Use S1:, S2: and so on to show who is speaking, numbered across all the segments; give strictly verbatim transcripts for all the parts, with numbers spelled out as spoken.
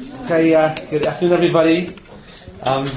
S1: Okay, uh, good afternoon, everybody. Um,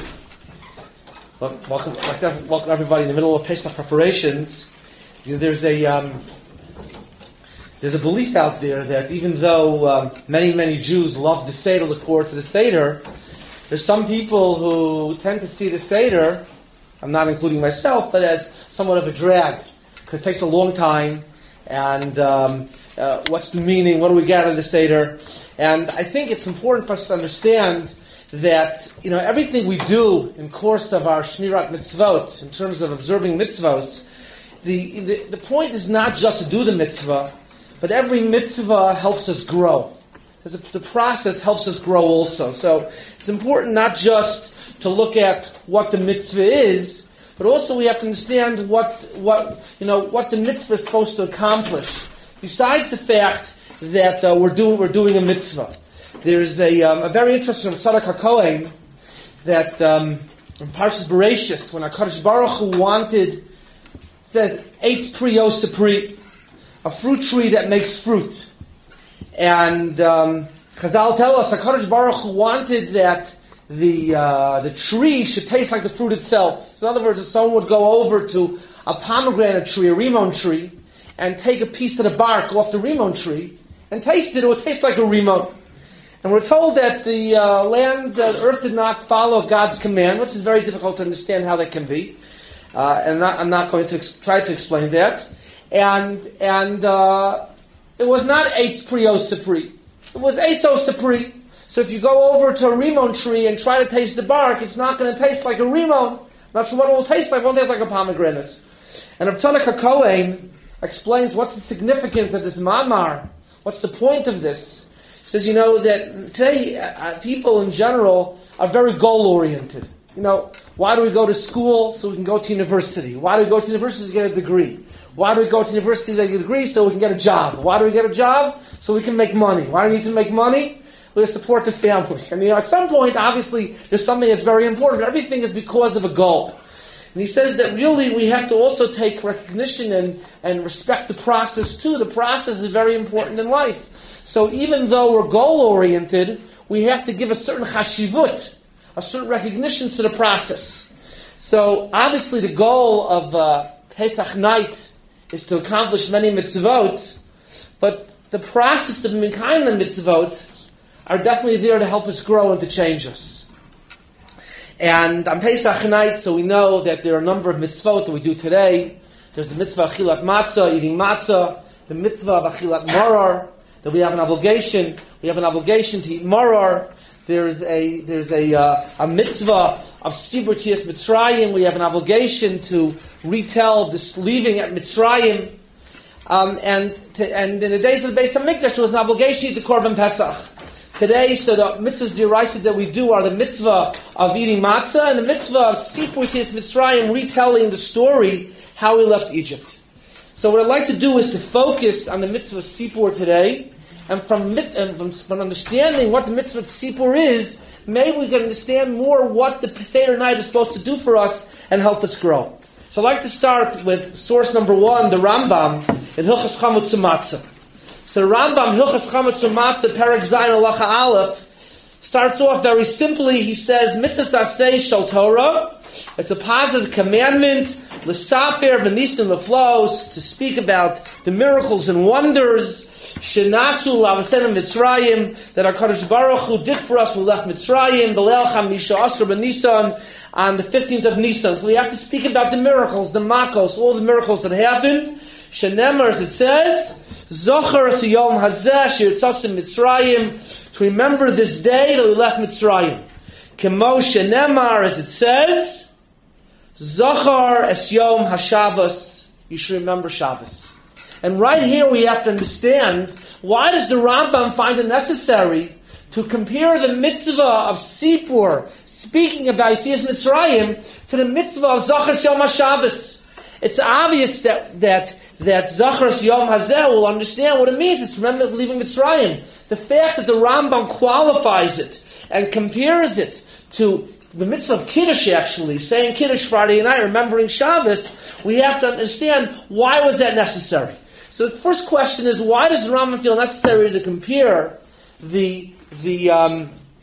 S1: welcome, welcome, everybody. In the middle of Pesach preparations, you know, there's a um, there's a belief out there that even though um, many many Jews love the Seder, look forward to the Seder, there's some people who tend to see the Seder, I'm not including myself, but as somewhat of a drag, because it takes a long time. And um, uh, what's the meaning? What do we get out of the Seder? And I think it's important for us to understand that, you know, everything we do in course of our Shmirat Mitzvot, in terms of observing mitzvos, the, the the point is not just to do the mitzvah, but every mitzvah helps us grow. The, the process helps us grow also. So it's important not just to look at what the mitzvah is, but also we have to understand what what you know what the mitzvah is supposed to accomplish. Besides the fact that uh, we're doing we're doing a mitzvah, there's a um, a very interesting Tzadok HaKohen that um, in Parshas Bereshis, when HaKadosh Baruch Hu wanted, it says Eitz Pri Yoseh Pri, a fruit tree that makes fruit, and um, Chazal tell us HaKadosh Baruch Hu wanted that the uh, the tree should taste like the fruit itself. So in other words, if someone would go over to a pomegranate tree, a rimon tree, and take a piece of the bark off the rimon tree and taste it, it would taste like a rimon. And we're told that the uh, land, the earth did not follow God's command, which is very difficult to understand how that can be. Uh, and not, I'm not going to ex- try to explain that. And and uh, it was not Eitz Pri Yoseh Pri. It was Eitz Oseh Pri. So if you go over to a rimon tree and try to taste the bark, it's not going to taste like a rimon. Not sure what it will taste like. It won't taste like a pomegranate. And Rav Tzadok HaKohen explains what's the significance of this mamar. What's the point of this? He says, you know, that today uh, people in general are very goal-oriented. You know, why do we go to school? So we can go to university. Why do we go to university to get a degree? Why do we go to university to get a degree? So we can get a job. Why do we get a job? So we can make money. Why do we need to make money? We support the family. And you know, at some point, obviously, there's something that's very important, but everything is because of a goal. And he says that really we have to also take recognition and, and respect the process too. The process is very important in life. So even though we're goal-oriented, we have to give a certain chashivut, a certain recognition to the process. So obviously the goal of uh, Pesach night is to accomplish many mitzvot, but the process of Mikayim mitzvot are definitely there to help us grow and to change us. And on Pesach night, so we know that there are a number of mitzvot that we do today. There's the mitzvah of achilat matzah, eating matzah, the mitzvah of achilat maror, that we have an obligation. We have an obligation to eat maror. There's a there's a uh, a mitzvah of sibur tiyas Mitzrayim. We have an obligation to retell this leaving at Mitzrayim. Um, and to, and in the days of the Beis Hamikdash, there was an obligation to eat the korban Pesach. Today, so the mitzvahs deraisa that we do are the mitzvah of eating matzah and the mitzvah of sibur tiyas Mitzrayim, retelling the story how we left Egypt. So what I'd like to do is to focus on the mitzvah of sibur today, and from, and from, from understanding what the mitzvah of sibur is, maybe we can understand more what the Seder night is supposed to do for us and help us grow. So I'd like to start with source number one, the Rambam in Hilchos Chamutz Matzah. So the Rambam, Hilchos Chamutz Matzah, Perek Zayin Halacha Aleph, starts off very simply. He says, Mitzvah Aseh Shel Torah. It's a positive commandment, L'saper v'nisim l'flos, to speak about the miracles and wonders, Shenasu l'avasenim Mitzrayim, that our HaKadosh Baruch Hu did for us when we left Mitzrayim, the Leil Chamisha Asr b'Nisan, on the fifteenth of Nisan. So we have to speak about the miracles, the makos, all the miracles that happened. Shenemar, as it says, Zochar Siyom Hazeh Shirtzasim Mitzrayim, to remember this day that we left Mitzrayim. Kemo Shenemar, as it says, Zochar Es Yom HaShabbos, you should remember Shabbos. And right here we have to understand, why does the Rambam find it necessary to compare the mitzvah of Sipur, speaking about Yetzias Mitzrayim, to the mitzvah of Zochar Es Yom HaShabbos? It's obvious that that that Zachar Yom Hazeh will understand what it means. It's remember leaving Mitzrayim. The fact that the Rambam qualifies it and compares it to the mitzvah of Kiddush, actually, saying Kiddush Friday night, remembering Shabbos, we have to understand, why was that necessary? So the first question is, why does the Rambam feel necessary to compare the the um,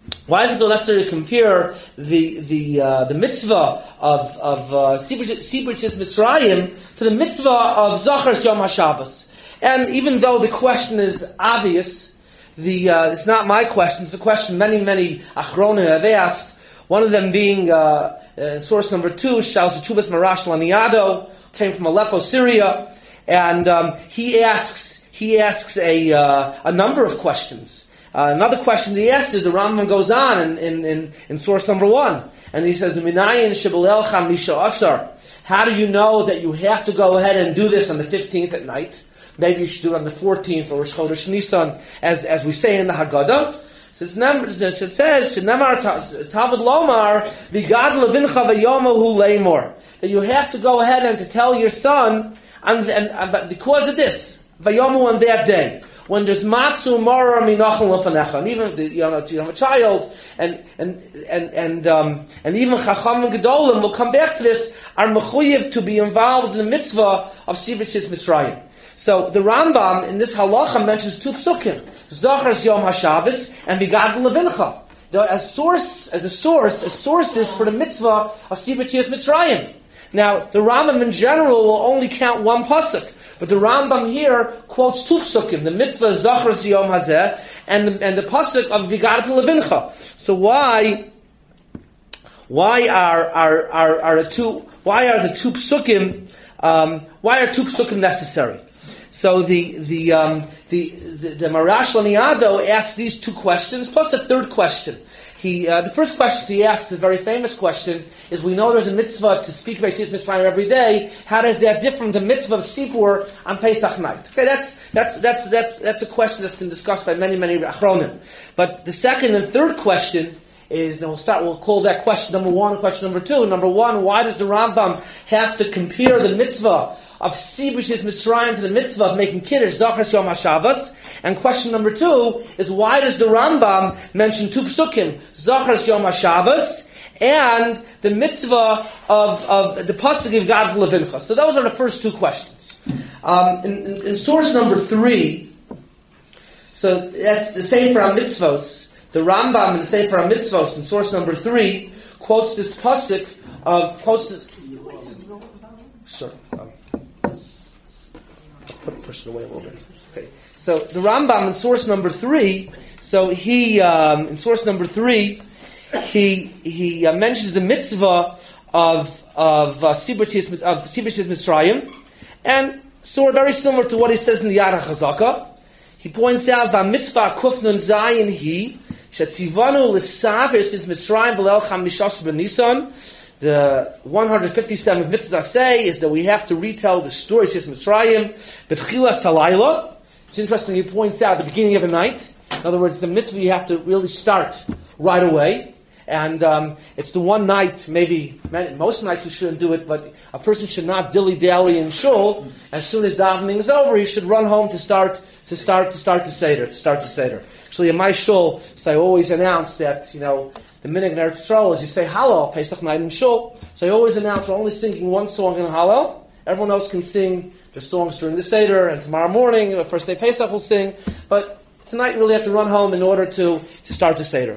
S1: why is it necessary to compare the the uh, the mitzvah of of uh, Sibritis Mitzrayim to the mitzvah of Zachar Yom HaShabbos? And even though the question is obvious, the uh, it's not my question. It's a question many many Achronim have asked. One of them being uh, uh, source number two, Shal Chuvas Marash Laniado, came from Aleppo, Syria, and um, he asks he asks a uh, a number of questions. Uh, another question he asks is, the Rambam goes on in, in, in, in source number one, and he says, "Minayin shebalelcha misha asar." How do you know that you have to go ahead and do this on the fifteenth at night? Maybe you should do it on the fourteenth or Rosh Chodesh Nisan, as as we say in the Haggadah. So it says, "Shenemar Talmud Lomar v'gad levincha v'yomahu leimor," that you have to go ahead and to tell your son, and, and, and because of this, v'yomu on that day, when there's matzu mara minachon lefanecha, and even the, you know, you have a child, and and and and um, and even chacham gedolim will come back to this, are mechuyev to be involved in the mitzvah of Sibritis Mitzrayim. So the Rambam in this halacha mentions two psukim, Zachar Yom HaShabbos and Vigad Levincha, as source, as a source, as sources for the mitzvah of Sibritis Mitzrayim. Now the Rambam in general will only count one pasuk, but the Rambam here quotes two psukim, the mitzvah Zachar Yom Hazeh and the, and the pasuk of Vigad Levincha. So why, why are are are, are the two why are the two psukim um, why are two psukim necessary? So the the um, the the, the Marash Laniado asks these two questions plus the third question. He uh, the first question he asks, a very famous question, is: we know there's a mitzvah to speak Beitzis Mitzrayim every day. How does that differ from the mitzvah of Sipur on Pesach night? Okay, that's that's that's that's that's a question that's been discussed by many many Achronim. But the second and third question is, then we'll start. We'll call that question number one, question number two. Number one: why does the Rambam have to compare the mitzvah of Sibritis Mitzrayim to the mitzvah of making Kiddush Zachar Yom HaShabbos? And question number two is, why does the Rambam mention two psukim, Zachar Yom HaShabbos and the mitzvah of, of the pasuk of Gad Levincha? So those are the first two questions. Um, in, in, in source number three, so that's the Sefer HaMitzvos, the Rambam in the Sefer HaMitzvos in source number three quotes this pasuk of, quotes this, sorry, um, Put, push it away a little bit. Okay. So the Rambam in source number three, so he um, in source number three, he he uh, mentions the mitzvah of of uh, Sibritis of Sibritis Mitzrayim, and sort of very similar to what he says in the Yad HaChazaka. He points out that mitzvah kufnun zayin he shetzivanu l'saver sis Mitzrayim b'leil chamishash b'Nisan. The one hundred fifty-seventh mitzvah say is that we have to retell the story of Mitzrayim, B'tchila Salayla. It's interesting, he points out at the beginning of the night. In other words, the mitzvah you have to really start right away. And um, it's the one night, maybe, most nights we shouldn't do it, but a person should not dilly-dally in shul. As soon as davening is over, he should run home to start to start, to start the Seder, to start the Seder. Actually, in my shul, so I always announce that, you know, the minhag in Eretz Yisrael is you say Hallel, Pesach night in shul. So I always announce we're only singing one song in Hallel. Everyone else can sing their songs during the Seder, and tomorrow morning, the first day Pesach will sing. But tonight you really have to run home in order to, to start the Seder.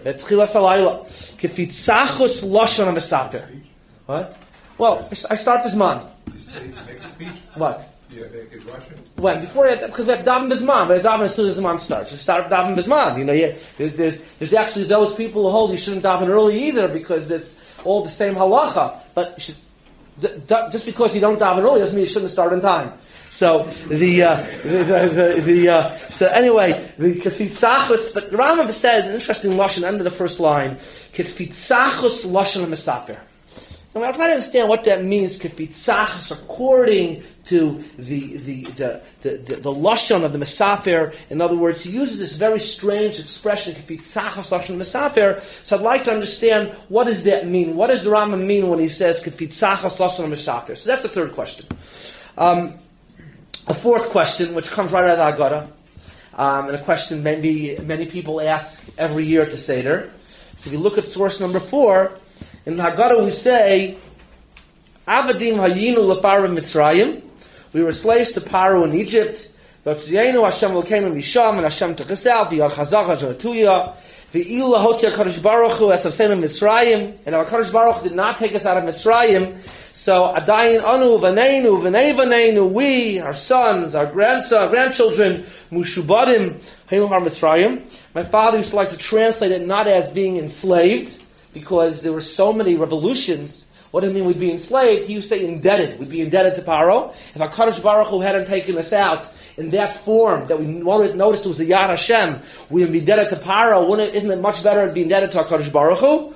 S1: What? Well, I start this man.
S2: Make a speech?
S1: What?
S2: Yeah, make it Russian?
S1: When? Before I, because we have daven bisman, but daven as soon as the month starts. You start daven bisman. You know, you, there's, there's, there's actually those people who hold you shouldn't daven early either because it's all the same halacha. But you should, d- d- just because you don't daven early doesn't mean you shouldn't start on time. So the uh, the the, the, the uh, so anyway the kefitzachus. But Rambam says an interesting lashon end of the first line. Kefitzachus lashon mesaper. Now, I'm trying to understand what that means, kefitzachus, according to the the the the, the, the lashon of the Mesafer. In other words, he uses this very strange expression, kefitzachus lashon Mesafer. So I'd like to understand, what does that mean? What does the Rambam mean when he says kefitzachus lashon Mesafer? So that's the third question. Um, a fourth question, which comes right out of the Haggadah, um, and a question maybe many people ask every year to Seder. So if you look at source number four, in the Haggadah we say, Avadim hayinu leparo Mitzrayim. We were slaves to Paro in Egypt. V'tzienu Hashem l'keinu misham, and Hashem took us out. V'yar chazaka z'atuya. Ve'ilu lahotzi HaKadosh Baruch Hu as Avseinu Mitzrayim, and our HaKadosh Baruch Hu did not take us out of Mitzrayim, so Adayin Anu, Vaneinu, Vanei Vaneinu, we, our sons, our grandson, grandchildren, Mushubadim, Hayim Har Mitzrayim. My father used to like to translate it not as being enslaved, because there were so many revolutions. What does it mean we'd be enslaved? He used to say indebted. We'd be indebted to Paro. If HaKadosh Baruch Hu hadn't taken us out in that form that we noticed was the Yad Hashem, we would be indebted to Paro. Wouldn't, isn't it much better to be indebted to HaKadosh Baruch Hu?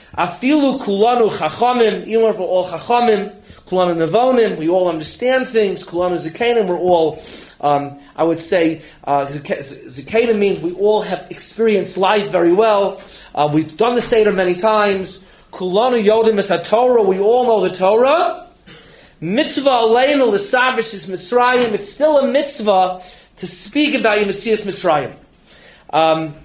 S1: Afilu kulanu chachamim, even if we're all chachamim, kulanu nevonim, we all understand things, kulanu zikanim, we're all, um, I would say, uh, zikanim means we all have experienced life very well. Uh, we've done the Seder many times. Kulanu yodim es HaTorah, we all know the Torah. Mitzvah aleinu l'savish is Mitzrayim, it's still a mitzvah to speak about Yetzias Mitzrayim. Um,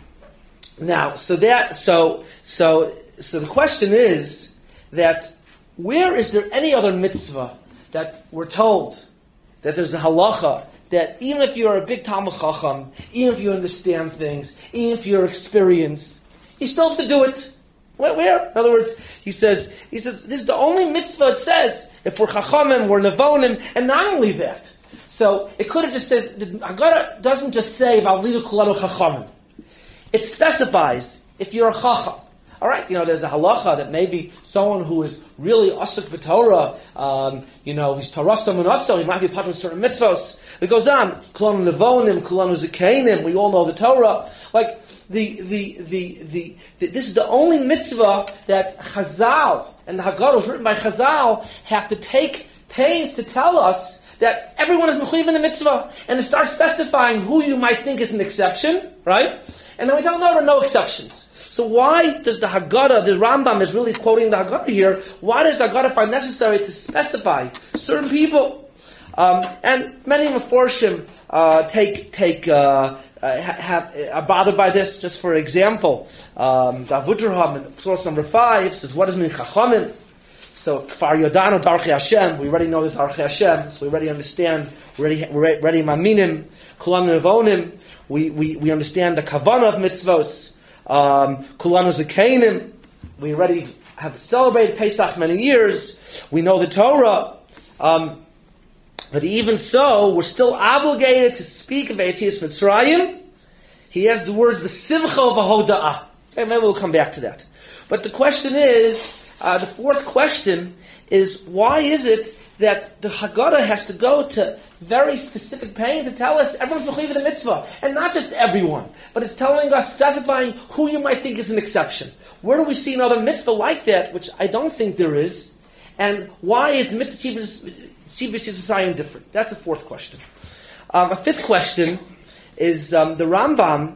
S1: now, so that, so, so, so the question is that where is there any other mitzvah that we're told that there's a halacha that even if you're a big Talmud Chacham, even if you understand things, even if you're experienced, you still have to do it? Where? Where? In other words, he says, he says, this is the only mitzvah it says. If we're chachamim, we're nevonim, and not only that. So it could have just says, the Haggadah doesn't just say v'avlidu kulanu chachamim. It specifies if you're a chacham. All right, you know, there's a halacha that maybe someone who is really asuk v'Torah, um, you know, he's tarastam and also, he might be part of certain mitzvahs. It goes on, kulanu nevonim, kulanu zikanim. We all know the Torah, like. The, the, the, the, the, this is the only mitzvah that Chazal and the Haggadah written by Chazal have to take pains to tell us that everyone is mechuyev in the mitzvah, and to start specifying who you might think is an exception, right? And then we tell no, there are no exceptions. So why does the Haggadah, the Rambam is really quoting the Haggadah here, why does the Haggadah find necessary to specify certain people? Um, and many Meforshim uh, take take. Uh, Uh, have, are bothered by this. Just for example, um, the Avudraham in source number five says, "What does mean chachamim?" So Kfar Yodanu Darchei Hashem. We already know the Darchei Hashem, so we already understand. We already we're ready maminim, kulanu nevonim. We we we understand the kavanah of mitzvos. Um, kulanu zekanim. We already have celebrated Pesach many years. We know the Torah. Um, But even so, we're still obligated to speak of Yetzias Mitzrayim. He has the words "B'simcha v'hoda'ah." Okay, maybe we'll come back to that. But the question is, uh, the fourth question is, why is it that the Haggadah has to go to very specific pain to tell us everyone's mechuyev in the mitzvah, and not just everyone, but it's telling us, specifying who you might think is an exception. Where do we see another mitzvah like that, which I don't think there is, and why is the mitzvah Tzibur different? That's a fourth question. Um, a fifth question is um, the Rambam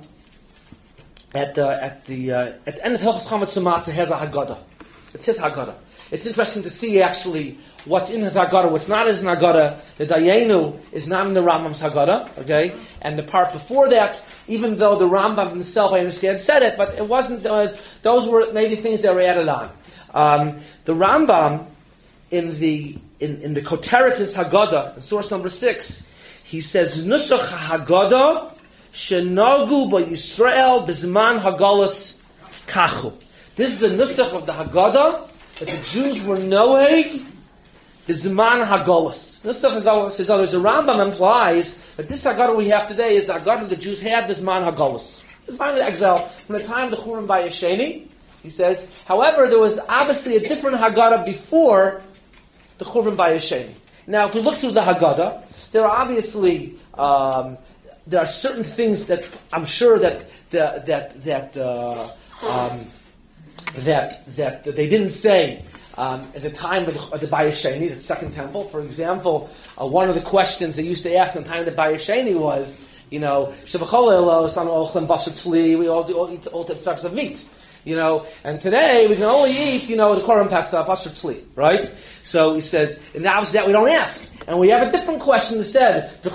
S1: at uh, at the uh, at the end of Hilchos Chametz U'Matzah has a Haggadah. It's his Haggadah. It's interesting to see actually what's in his Haggadah, what's not in his Haggadah. The Dayenu is not in the Rambam's Haggadah, okay? And the part before that, even though the Rambam himself, I understand, said it, but it wasn't. Those, those were maybe things that were added on. Um, the Rambam in the In, in the Koteratis Haggadah, in source number six, he says, Nusach Haggadah shenagu ba Yisrael b'zman Haggalas kachu. This is the Nusach of the Haggadah that the Jews were noeg b'zman Haggalas. Nusach Haggadah says, others, the Rambam implies that this Haggadah we have today is the Haggadah the Jews had b'zman Haggalas. It's finally exile from the time of the Churban Bayesheni. He says, however, there was obviously a different Haggadah before the Churban Bayesheni. Now, if we look through the Haggadah, there are obviously um, there are certain things that I'm sure that the, that that uh, um, that that they didn't say um, at the time of the, of the Bayesheni, the Second Temple. For example, uh, one of the questions they used to ask in the time of the Bayesheni was, you know, Shavachol Elos on Ochlem Basar Tzli. We all do all eat all types of meat. You know, and today we can only eat, you know, the Korban Pesach, Basar Tzli, right? So he says, and obviously that we don't ask. And we have a different question instead. That's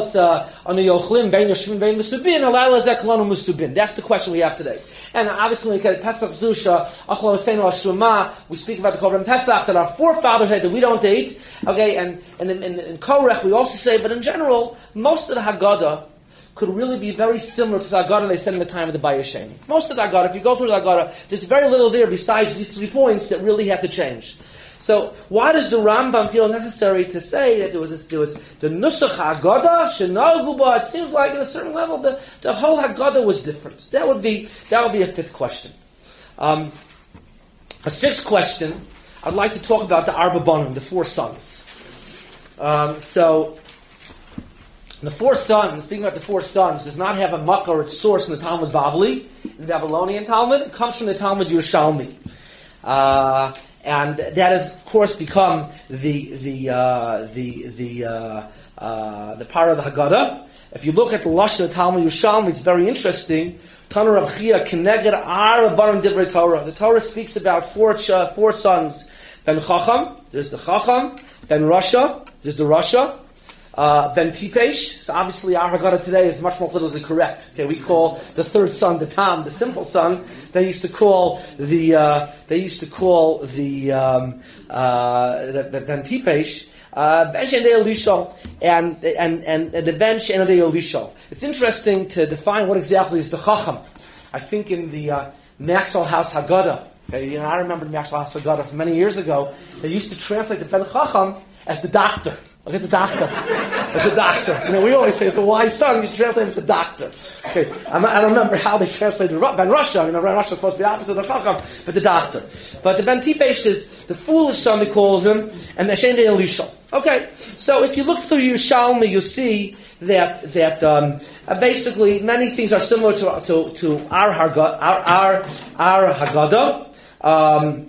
S1: the question we have today. And obviously when we get Pesach Zusha, we speak about the Korban Pesach that our forefathers had that we don't eat. Okay, and, and in, in, in Korech we also say, but in general, most of the Haggadah could really be very similar to the Haggadah they said in the time of the Bayesheni. Most of the Haggadah, if you go through the Haggadah, there's very little there besides these three points that really have to change. So, why does the Rambam feel necessary to say that there was this, there was the Nusach Haggadah Shenagu Ba? It seems like at a certain level the, the whole Haggadah was different. That would be that would be a fifth question. Um, a sixth question, I'd like to talk about the Arba Banim, the four sons. Um, so, the four sons, speaking about the four sons, does not have a makkah or its source in the Talmud Bavli, in the Babylonian Talmud. It comes from the Talmud Yerushalmi. Uh, and that has, of course, become the the uh, the the uh, uh, the part of the Haggadah. If you look at the Lashon of the Talmud Yerushalmi, it's very interesting. Tanur Rav Chia Keneged Arba Banim Divrei Torah. The Torah speaks about four ch- four sons. Ben Chacham, there's the Chacham. Ben Rasha, there's the Rasha. Uh, ben Tipesh. So obviously our Haggadah today is much more politically correct. Okay, we call the third son the Tam, the simple son. They used to call the uh, they used to call the um, uh, the, the Ben Tipesh. Uh, Ben Shendei Elisha and and and the Ben Shendei Elisha. It's interesting to define what exactly is the Chacham. I think in the uh, Maxwell House Haggadah. Okay, you know, I remember the Maxwell House Haggadah from many years ago. They used to translate the Ben Chacham as the doctor. Look at the doctor. As the doctor. You know, we always say it's a wise son. You should translate him as the doctor. Okay, I'm not, I don't remember how they translated Ben Rasha. You know, Ben Rasha is supposed to be opposite of the Chacham, but the doctor. But the Ben Tipesh is the foolish son, he calls him, and the Shendei Elisha. Okay, so if you look through Yerushalmi, you'll see that that um, uh, basically many things are similar to to, to our Haggadah. Our our, our Haggadah. Um,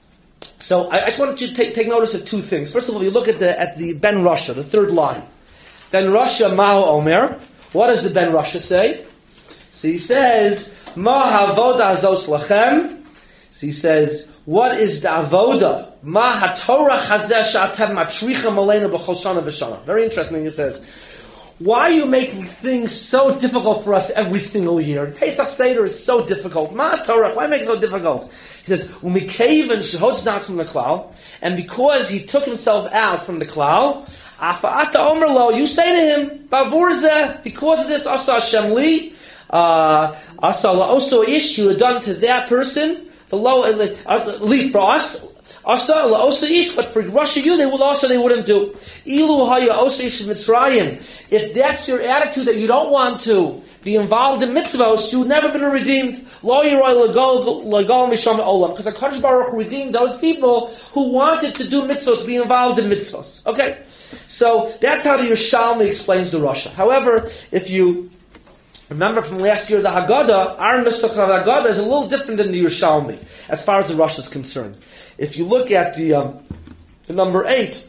S1: So I, I just wanted you to take, take notice of two things. First of all, you look at the at the Ben Rasha, the third line. Ben Rasha Ma'u Omer. What does the Ben Rasha say? So he says, Ma havoda azos lachem. So he says, what is the avoda? Ma haTorah chazeh she'atem matricham aleinu b'chol shana v'shana. Very interesting. He says, why are you making things so difficult for us every single year? Pesach Seder is so difficult. Ma Torah, why make it so difficult? He says, "Umikeven shehotz not from the klal," and because he took himself out from the klal, afa'ata omer lo, you say to him, "Bavurze," because of this, asa Hashem li, asa la'oso ish, you had done to that person, the lo li for us. Asa la'oso ish, but for Russia, you they would also they wouldn't do. Ilu haya oso ish Mitzrayim. If that's your attitude that you don't want to be involved in mitzvahs, you've never been redeemed. Lo yiroi legal misham olam, because HaKadosh Baruch Hu redeemed those people who wanted to do mitzvahs, be involved in mitzvahs. Okay, so that's how the Yerushalmi explains the Rasha. However, if you remember from last year, the Haggadah, our Nusach of Haggadah is a little different than the Yerushalmi as far as the Rasha is concerned. If you look at the, um, the number eight,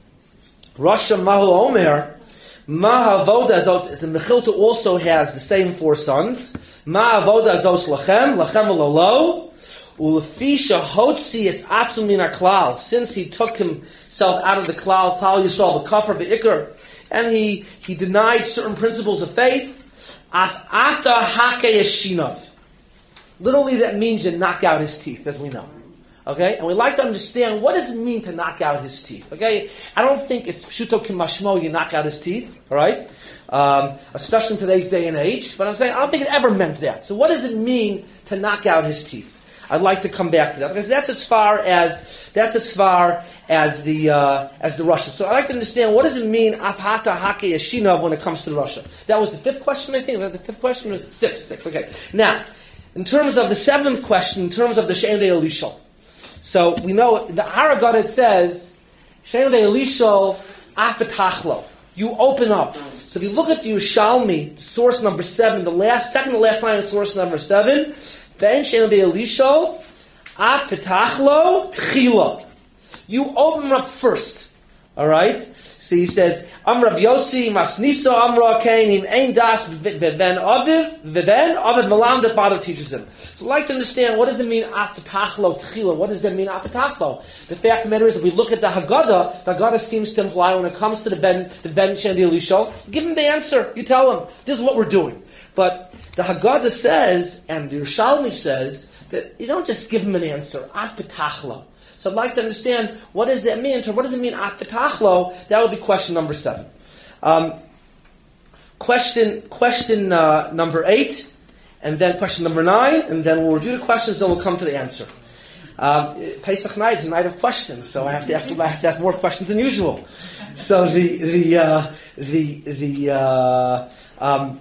S1: Rasha Mahu Omer. Ma'avoda azot, the Mechilta also has the same four sons. Ma'avoda azos lachem, lachem alalo, ulefisha hotzi it's atzum min haklal. Since he took himself out of the klal, klal yisrael, the kafar ve'ikr, and he, he denied certain principles of faith, ata hake yeshinav. Literally that means you knock out his teeth, as we know. Okay? And we like to understand, what does it mean to knock out his teeth? Okay? I don't think it's pshuto kimashmo, you knock out his teeth. Alright? Um, especially in today's day and age. But I'm saying, I don't think it ever meant that. So what does it mean to knock out his teeth? I'd like to come back to that. Because that's as far as, that's as far as the, uh, as the Rasha. So I'd like to understand, what does it mean, apata hake yeshinav, when it comes to the Rasha? That was the fifth question, I think. Was that the fifth question? Or six, six, okay. Now, in terms of the seventh question, in terms of the Shendei Elisha. So we know the Haggadah it says, Shendei Elisha apetachlo. You open up. So if you look at the Yerushalmi, source number seven, the last, second to last line of source number seven, then Shendei Elisha apetachlo tchila. You open up first. Alright? So he says, Am Rav Yossi Masnisa Amra Kainim Ein Das V'Ben Aviv V'Ben Aviv Malam, the father teaches him. So I'd like to understand, what does it mean apetachlo tchila? What does that mean apetachlo? The fact of the matter is, if we look at the Haggadah, the Haggadah seems to imply when it comes to the Ben the Ben Shendei Elisha, give him the answer. You tell him, this is what we're doing. But the Haggadah says, and the Yerushalmi says, that you don't just give him an answer, apetachlo. So I'd like to understand, what does that mean? What does it mean, apetachlo? That would be question number seven. Um, question question uh, number eight, and then question number nine, and then we'll review the questions, then we'll come to the answer. Um, Pesach night is a night of questions, so I have to ask. I have to ask more questions than usual. So the the uh, the the uh, um,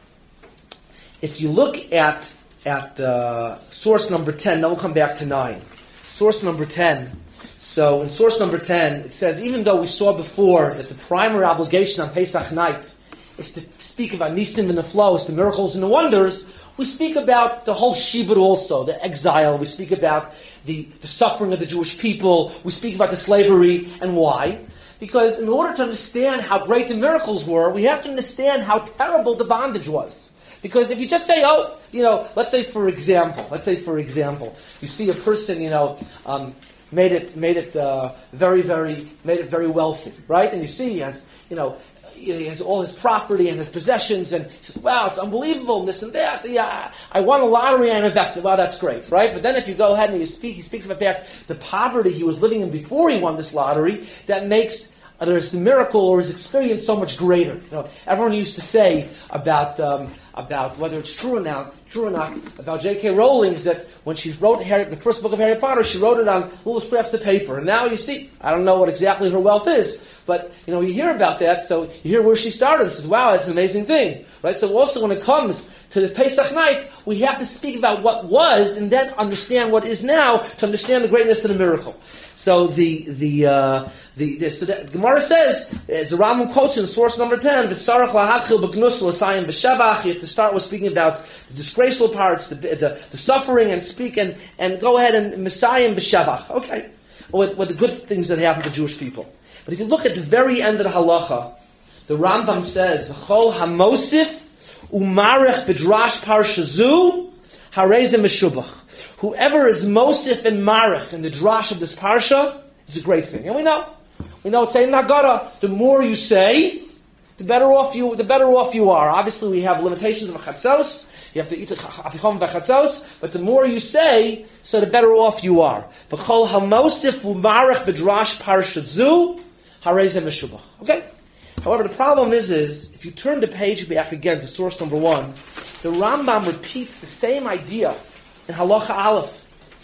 S1: if you look at at uh, source number ten, then we'll come back to nine. Source number ten. So in source number ten, it says, even though we saw before that the primary obligation on Pesach night is to speak about Nisim and the flows, the miracles and the wonders, we speak about the whole Shibud also, the exile. We speak about the, the suffering of the Jewish people. We speak about the slavery. And why? Because in order to understand how great the miracles were, we have to understand how terrible the bondage was. Because if you just say, oh, you know, let's say for example, let's say for example, you see a person, you know, um, made it, made it uh, very, very, made it very wealthy, right? And you see he has, you know, he has all his property and his possessions, and he says, wow, it's unbelievable, and this and that. Yeah, I won a lottery and invested. Wow, that's great, right? But then if you go ahead and you speak, he speaks about that, the poverty he was living in before he won this lottery, that makes whether it's the miracle or his experience so much greater. You know, everyone used to say about um, about whether it's true or not, true or not, about J K. Rowling's that when she wrote Harry, the first book of Harry Potter, she wrote it on little scraps of paper. And now you see, I don't know what exactly her wealth is, but you know, you hear about that, so you hear where she started. It says, wow, that's an amazing thing, right? So also when it comes to the Pesach night, we have to speak about what was and then understand what is now to understand the greatness of the miracle. So the the uh, the, the so the Gemara says, as the Rambam quotes in source number ten, that Sarach lahachil b'gnus l'sayim b'shavach. You have to start with speaking about the disgraceful parts, the the, the suffering, and speak and, and go ahead and Messiah b'shavach. Okay, with, with the good things that happen to Jewish people. But if you look at the very end of the halacha, the Rambam says, "V'chol hamosif umarech b'drash parshazu harezim meshubach." Whoever is mosif and marech in the drash of this parsha is a great thing, and we know, we know it's saying Nagara. The more you say, the better off you, the better off you are. Obviously, we have limitations of chatzos. You have to eat apichom v'chatzos, but the more you say, so the better off you are. V'chol hamosif umarech b'drash parsha zu harezem meshubach. Okay. However, the problem is, is if you turn the page back again to source number one, the Rambam repeats the same idea in Halacha Aleph.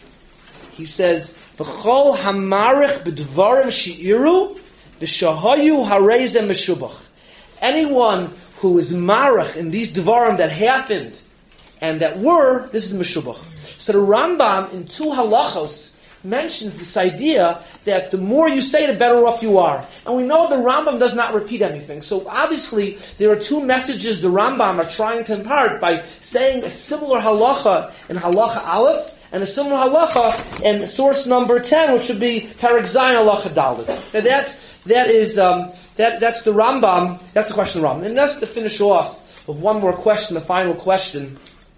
S1: He says, "V'chol hamarich b'dvarim she'iru v'shahayu harezem meshubach." Anyone who is marich in these dvarim that happened and that were, this is meshubach. So the Rambam in two halachos mentions this idea that the more you say, the better off you are. And we know the Rambam does not repeat anything. So obviously, there are two messages the Rambam are trying to impart by saying a similar halacha in halacha Aleph, and a similar halacha in source number ten, which would be Perek Zayin halacha Dalet. And that, that is, um, that, that's the Rambam, that's the question of the Rambam. And that's to finish off with one more question, the final question.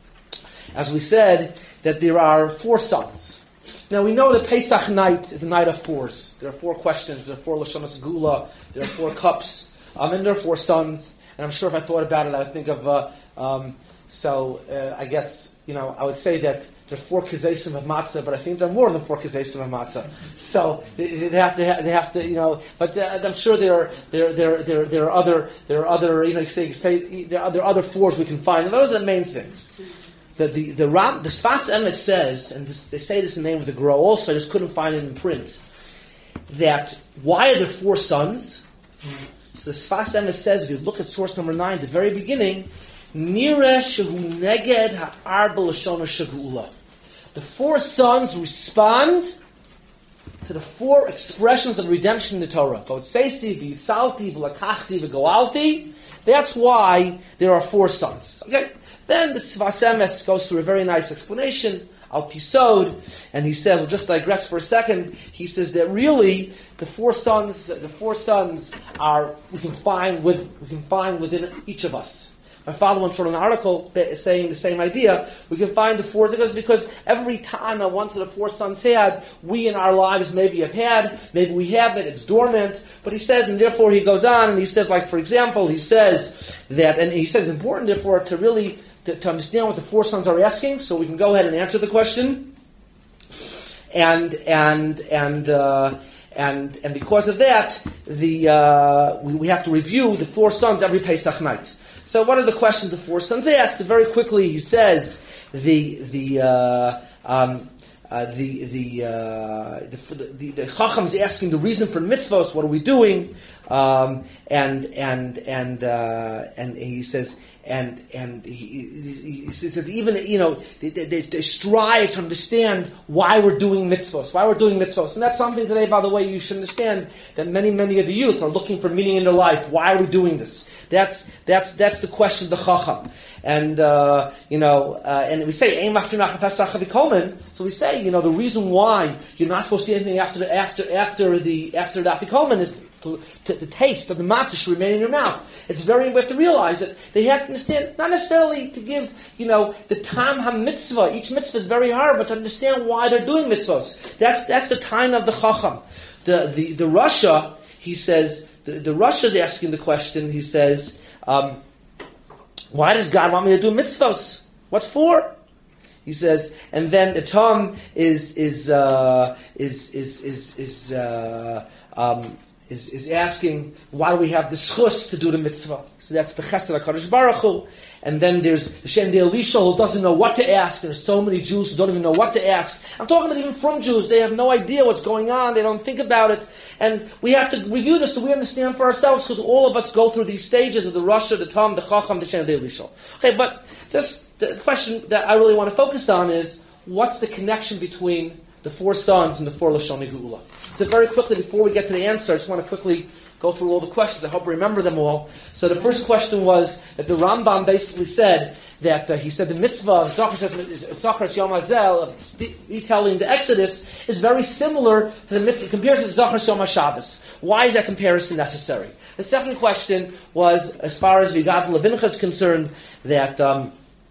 S1: As we said, that there are four sons. Now we know that Pesach night is a night of fours. There are four questions. There are four Lashonos Gula. There are four cups. Um, and there are four sons. And I'm sure if I thought about it, I would think of. Uh, um, so uh, I guess you know I would say that there are four kizesim of matzah, but I think there are more than four kizesim of matzah. So they, they have to. They have to. You know. But uh, I'm sure there are there there there there are other there are other you know say, say there are there are other fours we can find. And those are the main things. The the the, Ram, the Sfas Emes says, and this, they say this in the name of the Gro. Also, I just couldn't find it in print. That why are there four sons? So the Sfas Emes says, if you look at source number nine, the very beginning, Nira shehu neged ha'arba lashona shagula. The four sons respond to the four expressions of redemption in the Torah. V'otseisi, v'yitzalti, v'lakachti, v'goalti. That's why there are four sons. Okay. Then the Sfas Emes goes through a very nice explanation, Al Pisod, and he says, we'll just digress for a second, he says that really the four sons, the four sons are, we can find with, we can find within each of us. My father once wrote an article saying the same idea. We can find the four, because, because every Ta'ana one of the four sons had, we in our lives maybe have had, maybe we have it, it's dormant, but he says, and therefore he goes on, and he says, like for example, he says that, and he says it's important therefore to really To, to understand what the four sons are asking, so we can go ahead and answer the question. And and and uh, and and because of that, the uh, we, we have to review the four sons every Pesach night. So what are the questions the four sons asked? Very quickly, he says the the uh, um, uh, the the, uh, the the the Chacham is asking the reason for mitzvos. What are we doing? Um, and and and uh, and he says. And and he, he, he says even you know they, they, they strive to understand why we're doing mitzvos, why we're doing mitzvos, and that's something today. By the way, you should understand that many many of the youth are looking for meaning in their life. Why are we doing this? That's that's that's the question of the Chacham, and uh, you know, uh, and we say Ein machtir nach Pesach Afikomen. So we say you know the reason why you're not supposed to eat anything after the, after after the after the Afikomen is. To, to, the taste of the matzah should remain in your mouth. It's very, we have to realize that they have to understand, not necessarily to give, you know, the tam ha-mitzvah. Each mitzvah is very hard, but to understand why they're doing mitzvahs. That's that's the time of the chacham. The the the Rasha, he says, the, the Rasha is asking the question, he says, um, why does God want me to do mitzvahs? What for? He says, and then the tam is, is, uh, is, is, is, is, uh, um, Is, is asking why do we have the schus to do the mitzvah? So that's b'chesed HaKadosh Baruch Hu. And then there's the Shem de Elisha who doesn't know what to ask. There's so many Jews who don't even know what to ask. I'm talking about even from Jews. They have no idea what's going on. They don't think about it. And we have to review this so we understand for ourselves because all of us go through these stages of the Rasha, the Tam, the Chacham, the Shem de Elisha. Okay, but just the question that I really want to focus on is what's the connection between the four sons and the four Lashonei Geula. So very quickly, before we get to the answer, I just want to quickly go through all the questions. I hope you remember them all. So the first question was that the Rambam basically said that uh, he said the mitzvah of Zachar Yom Hazel, of retelling the Exodus, is very similar to the mitzvah, compared to Zachar Yom HaShabbos. Why is that comparison necessary? The second question was, as far as Vigat Levincha is concerned, that um,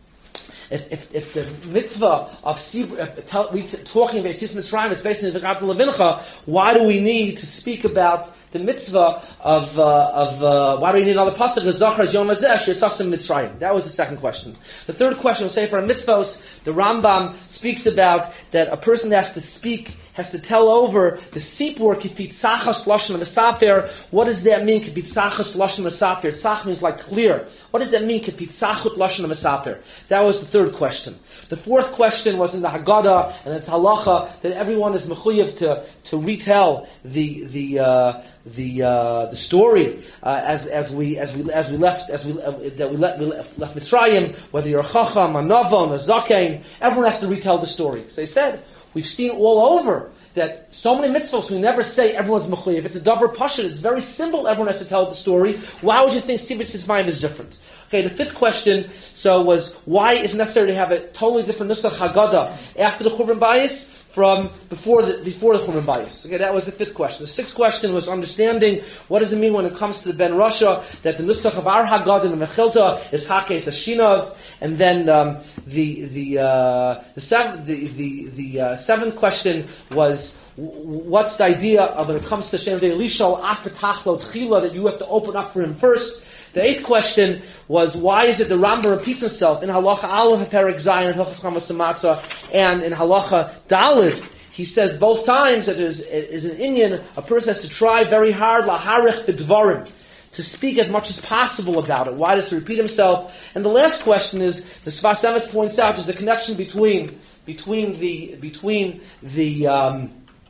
S1: If, if, if the mitzvah of Sibur, tell, talking about Yetzias Mitzrayim is based on the V'gata Levincha, why do we need to speak about the mitzvah of, uh, of uh, why do we need another pasuk? Zachar Yom Hazeh She'yatzasim Mitzrayim. That was the second question. The third question, we'll say for our mitzvahs, the Rambam speaks about that a person has to speak, has to tell over the sipur kifitzachas lashon mesaper. What does that mean? Kifitzachas lashon mesaper. Tzach means like clear. What does that mean? Kifitzachut lashon mesaper. That was the third question. The fourth question was in the Haggadah and it's halacha that everyone is mechuyev to to retell the the uh, the uh, the story uh, as as we as we as we left as we uh, that we left, we left, left Mitzrayim. Whether you're a chacham, a navon, a zaken, everyone has to retell the story. So he said. We've seen all over that so many mitzvahs, we never say everyone's mechuyev. It's a davar pashut. It's very simple. Everyone has to tell the story. Why would you think Sibur Tzismayim is different? Okay, the fifth question, so was, why is it necessary to have a totally different Nusach Haggadah after the Churban Bayis from before the before the Churban Bayis? Okay, that was the fifth question. The sixth question was understanding what does it mean when it comes to the Ben Rasha, that the Nusach of our Haggadah and the Mechilta is Hakes Ashinav, and then um, the the uh, the seventh the the, the uh, seventh question was what's the idea of when it comes to Shem de Elisha Apetachlo Tchila that you have to open up for him first. The eighth question was why is it the Rambam repeats himself in Halacha Aleph Perek Zayin and Hilchos Chamas Matzah and in Halacha Dalet. He says both times that there's is an Inyan, a person has to try very hard laharich b'dvarim, to speak as much as possible about it. Why does he repeat himself? And the last question is the Sfas Emes points out there's a connection between between the between the um,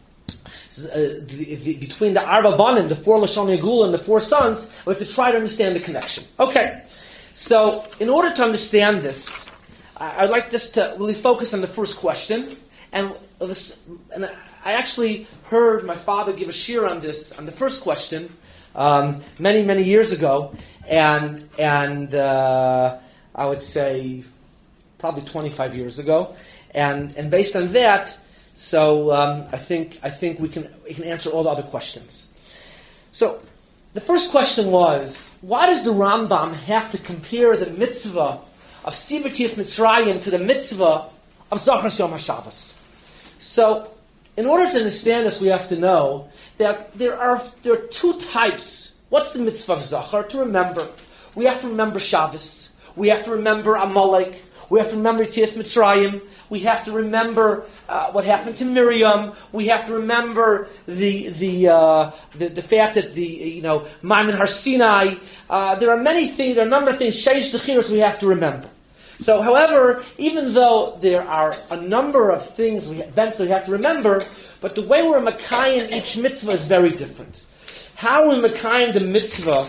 S1: Uh, the, the, between the Arba Banim, the four Lashonei Geula, and the four sons, we have to try to understand the connection. Okay, so in order to understand this, I, I'd like just to really focus on the first question, and, this, and I actually heard my father give a shir on this, on the first question, um, many, many years ago, and and uh, I would say probably twenty-five years ago, and and based on that, So um, I think I think we can we can answer all the other questions. So the first question was, why does the Rambam have to compare the mitzvah of Sibur Tziyas Mitzrayim to the mitzvah of Zachar Yom HaShabbos? So in order to understand this, we have to know that there are there are two types. What's the mitzvah of Zachar? To remember, we have to remember Shabbos. We have to remember Amalek. We have to remember Yetzias Mitzrayim. We have to remember uh, what happened to Miriam. We have to remember the the uh, the, the fact that the you know Maimon Har Sinai. Uh, there are many things. There are a number of things. Sheish Zechiros we have to remember. So, however, even though there are a number of things, we, events that we have to remember, but the way we're Makayim each mitzvah is very different. How are we Makayim the mitzvah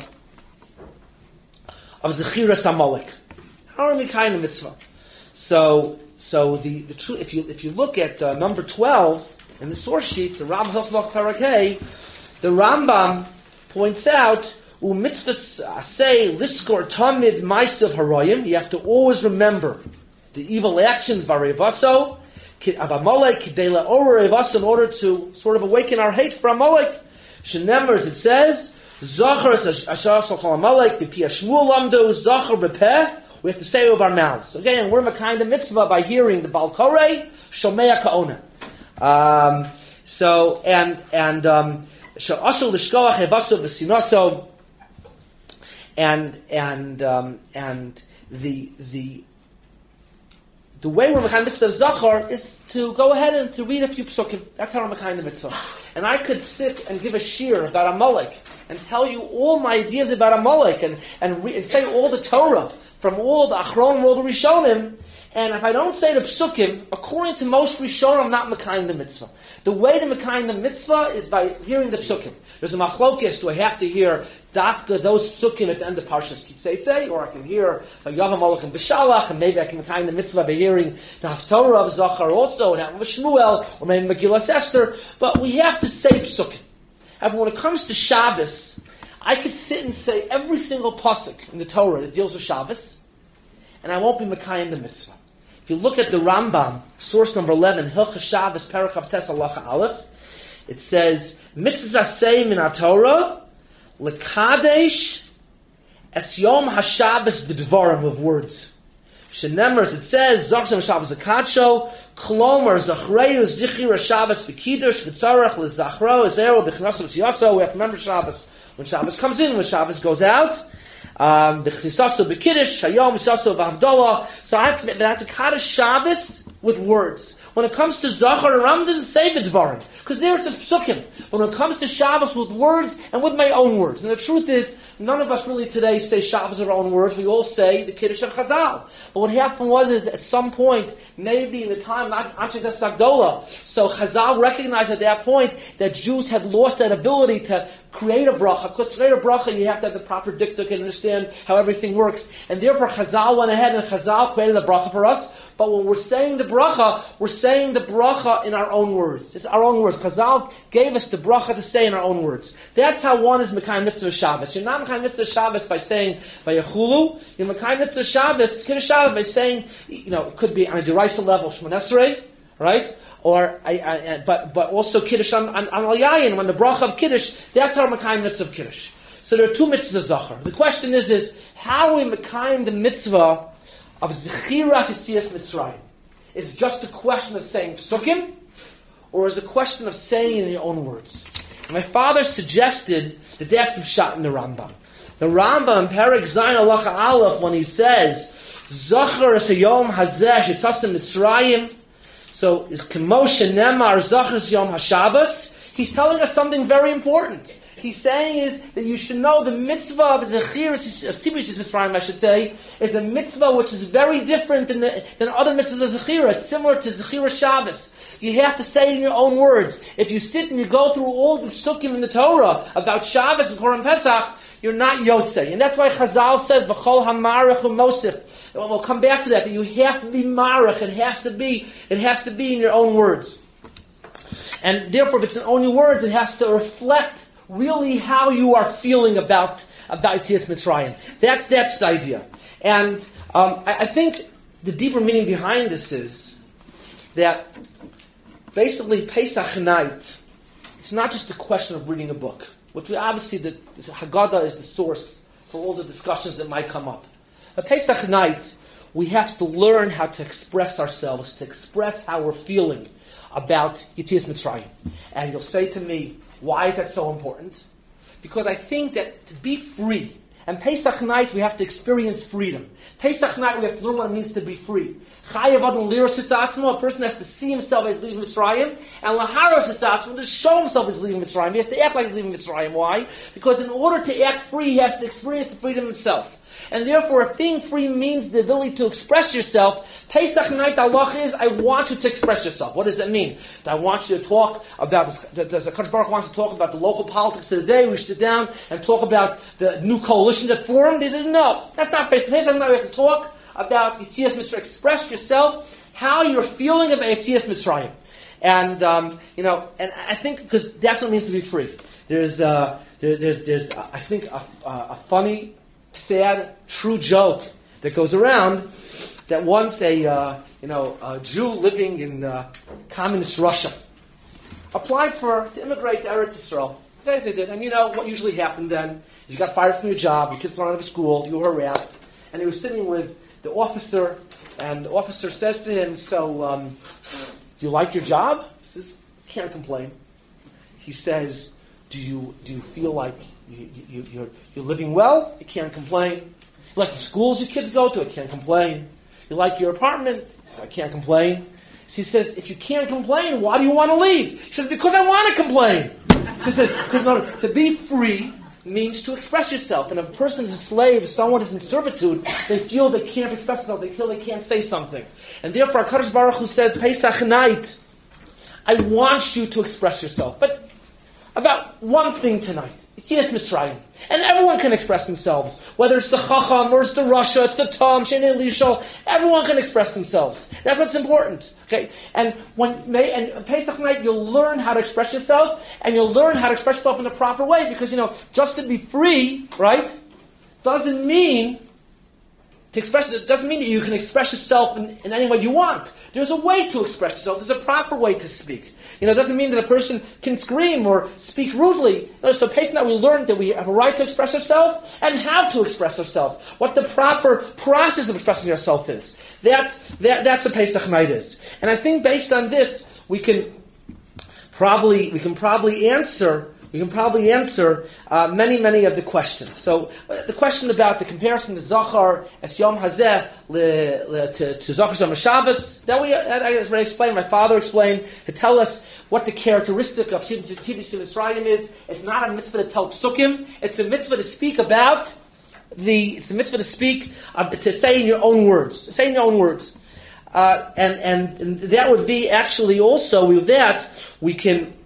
S1: of Zechiras Amalek? How are we Makayim the mitzvah? So, so the, the true, if you if you look at uh, number twelve in the source sheet, the Ram Hilchot Parakeh, the Rambam points out. U'mitzvahs say liskor tamid ma'asav harayim. You have to always remember the evil actions by Revaso, of Amalek, kidei la'orah Revaso, in order to sort of awaken our hate for Amalek. Shenemar, as it says, zachar asher shal Amalek b'pi Shmuel lamdo zachar b'peh. We have to say it with our mouths. So again, we're a kind of mitzvah by hearing the Baal Koreh Shomea Ka'ona. Um, so and and um, sha'asur lishkoach Revaso v'sinaso. And and um, and the the the way we're Mekayim mitzvah of Zachar is to go ahead and to read a few psukim. That's how we're Mekayim the mitzvah. And I could sit and give a shir about Amalek and tell you all my ideas about Amalek and and, re- and say all the Torah from all the Achron, all the Rishonim. And if I don't say the psukim, according to most Rishonim, I'm not Mekayim the mitzvah. The way to Mekayim the mitzvah is by hearing the psukim. There's a machlokes. Do I have to hear dafka those psukim at the end of Parshas Kitzetzei, or I can hear Vayavam Malach and B'Shalach, and maybe I can Mekayim the mitzvah by hearing the Haftorah of Zachar also, and have Shmuel, or maybe Megillas Esther. But we have to say psukim. And when it comes to Shabbos, I could sit and say every single pasuk in the Torah that deals with Shabbos, and I won't be Mekayim the mitzvah. If you look at the Rambam, source number eleven, Hilchos Shabbos, Perek Tes Halacha Aleph, it says, Mitzvah Asay min HaTorah, Lekadesh, Es Yom HaShabbos B'Dvarim, with words. Shenemar, it says, Zachshem HaShabbos Akadsho, Klomer, Zachreu, Zichir HaShabbos V'Kiddush, V'Tzarech, L'Zachro, Ezero, B'Chnaso, V'Siyaso. We have to remember Shabbos. When Shabbos comes in, when Shabbos goes out, Um, the Chisaso B'Kiddush, Hayom Chisaso B'Havdalah. So I have to, I have to Kaddish Shabbos with words. When it comes to Zachar, the Ram doesn't say B'Dvarim, because there it says Psukim. But when it comes to Shabbos, with words and with my own words. And the truth is, none of us really today say Shabbos with our own words. We all say the Kiddush and Chazal. But what happened was, is at some point, maybe in the time of Anshekas Nagdola, so Chazal recognized at that point that Jews had lost that ability to create a bracha. Because to create a bracha, you have to have the proper diktuk and understand how everything works. And therefore, Chazal went ahead and Chazal created a bracha for us. But when we're saying the bracha, we're saying the bracha in our own words. It's our own words. Chazal gave us the bracha to say in our own words. That's how one is Mekayim Mitzvah Shabbos. You're not Mekayim Mitzvah Shabbos by saying Vayachulu. You're Mekayim Mitzvah Shabbos, Kiddush Shabbos, by saying, you know, it could be on a derisa level, Shemon Esrei, right? Or, I, I, but but also Kiddush on, on, on Al Yayin, when the bracha of Kiddush, that's our Mekayim Mitzvah of Kiddush. So there are two mitzvahs of Zachar. The question is, is how are we Mekayim the mitzvah of Zechiras Yetzias Mitzrayim? Is it just a question of saying Psukim, or is it a question of saying it in your own words? And my father suggested that that's the shot in the Rambam. The Rambam, Perek Zayin Halacha Aleph, when he says, Zachar es hayom hazeh shetzastem Mitzrayim, so is Kemoshe Nemar Zachar es Yom HaShabbos, he's telling us something very important. He's saying is that you should know the mitzvah of Zechiras Mitzrayim, I should say, is a mitzvah which is very different than, the, than other mitzvahs of Zechira. It's similar to Zechiras Shabbos. You have to say it in your own words. If you sit and you go through all the psukim in the Torah about Shabbos and Purim Pesach, you're not Yotzei. And that's why Chazal says, V'chol ha'marach u'mosif. We'll come back to that, that you have to be marach. It has to be, it has to be in your own words. And therefore, if it's in only words, it has to reflect really how you are feeling about about Yetzias Mitzrayim. That's that's the idea. And um, I, I think the deeper meaning behind this is that basically Pesach night, it's not just a question of reading a book, which we obviously, the, the Haggadah is the source for all the discussions that might come up. But Pesach night, we have to learn how to express ourselves, to express how we're feeling about Yetzias Mitzrayim. And you'll say to me, why is that so important? Because I think that to be free And Pesach night, we have to experience freedom. Pesach night, we have to learn what it means to be free. Chayav Adam Liros Hitzatzmo, a person has to see himself as leaving Mitzrayim, and Laharos Hitzatzmo, to show himself as leaving Mitzrayim. He has to act like he's leaving Mitzrayim. Why? Because in order to act free, he has to experience the freedom himself. And therefore, if being free means the ability to express yourself, Pesach night, the halach is, I want you to express yourself. What does that mean? Do I want you to talk about, this, does the Kadosh Baruch Hu wants to talk about the local politics of the day? We should sit down and talk about the new coalition that formed? He says, no, that's not Pesach. Pesach night, we have to talk about Yetzias Mitzrayim. Express yourself, how you're feeling about Yetzias Mitzrayim. And, um, you know, and I think, because that's what it means to be free. There's, uh, there, there's, there's, uh, I think, a, a funny, sad, true joke that goes around that once a uh, you know a Jew living in uh, communist Russia applied for to immigrate to Eretz Yisrael. As they did, and you know what usually happened then is you got fired from your job, your kids thrown out of school, you were harassed, and he was sitting with the officer, and the officer says to him, "So, um, do you like your job?" He says, "Can't complain." He says, "Do you do you feel like You, you, you're, you're living well? You can't complain. You like the schools your kids go to? I can't complain. You like your apartment? He says, I can't complain. So he says, if you can't complain, why do you want to leave? He says, because I want to complain. So he says, because no, to be free means to express yourself. And if a person is a slave, if someone is in servitude, they feel they can't express themselves. They feel they can't say something. And therefore, Kadosh Baruch Hu says, Pesach night, I want you to express yourself. But about one thing tonight. It's Yetzias Mitzrayim. And everyone can express themselves. Whether it's the Chacham, or it's the Rasha, it's the Tom, Shene Lishol, everyone can express themselves. That's what's important. Okay? And when May and Pesach night, you'll learn how to express yourself, and you'll learn how to express yourself in the proper way. Because, you know, just to be free, right, doesn't mean to express, it doesn't mean that you can express yourself in, in any way you want. There's a way to express yourself. There's a proper way to speak. You know, it doesn't mean that a person can scream or speak rudely. No, so Pesach night we learned that we have a right to express ourselves and how to express ourselves. What the proper process of expressing yourself is. That's, that, that's what Pesach night is. And I think based on this, we can probably, we can probably answer We can probably answer uh, many, many of the questions. So, uh, the question about the comparison to Zachar as Yom Hazeh le, le, to, to Zachar Yom Shabbos, that we, I, I already explained, my father explained, to tell us what the characteristic of Shivas Mitzrayim is. It's not a mitzvah to tell psukim, it's a mitzvah to speak about the, it's a mitzvah to speak, uh, to say in your own words. Say in your own words. Uh, and, and, and that would be actually also, with that, we can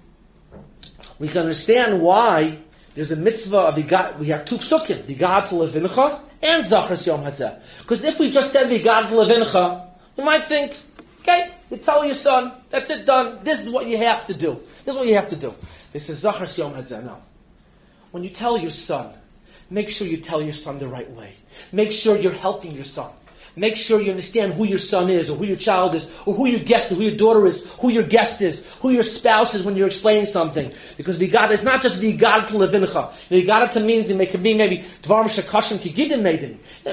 S1: We can understand why there's a mitzvah of Vigad. We have two psukim, Vigad Levincha and Zachar Yom Hazeh. Because if we just said Vigad Levincha, you might think, okay, you tell your son, that's it, done. This is what you have to do. This is what you have to do. This is Zachar Yom Hazeh. No. When you tell your son, make sure you tell your son the right way. Make sure you're helping your son. Make sure you understand who your son is, or who your child is, or who your guest is, who your daughter is, who your guest is, who your spouse is when you're explaining something. Because Vigad is not just Vigad to Levincha. Vigad to means it could be maybe Dvarim Shekashim Kigidim Medim.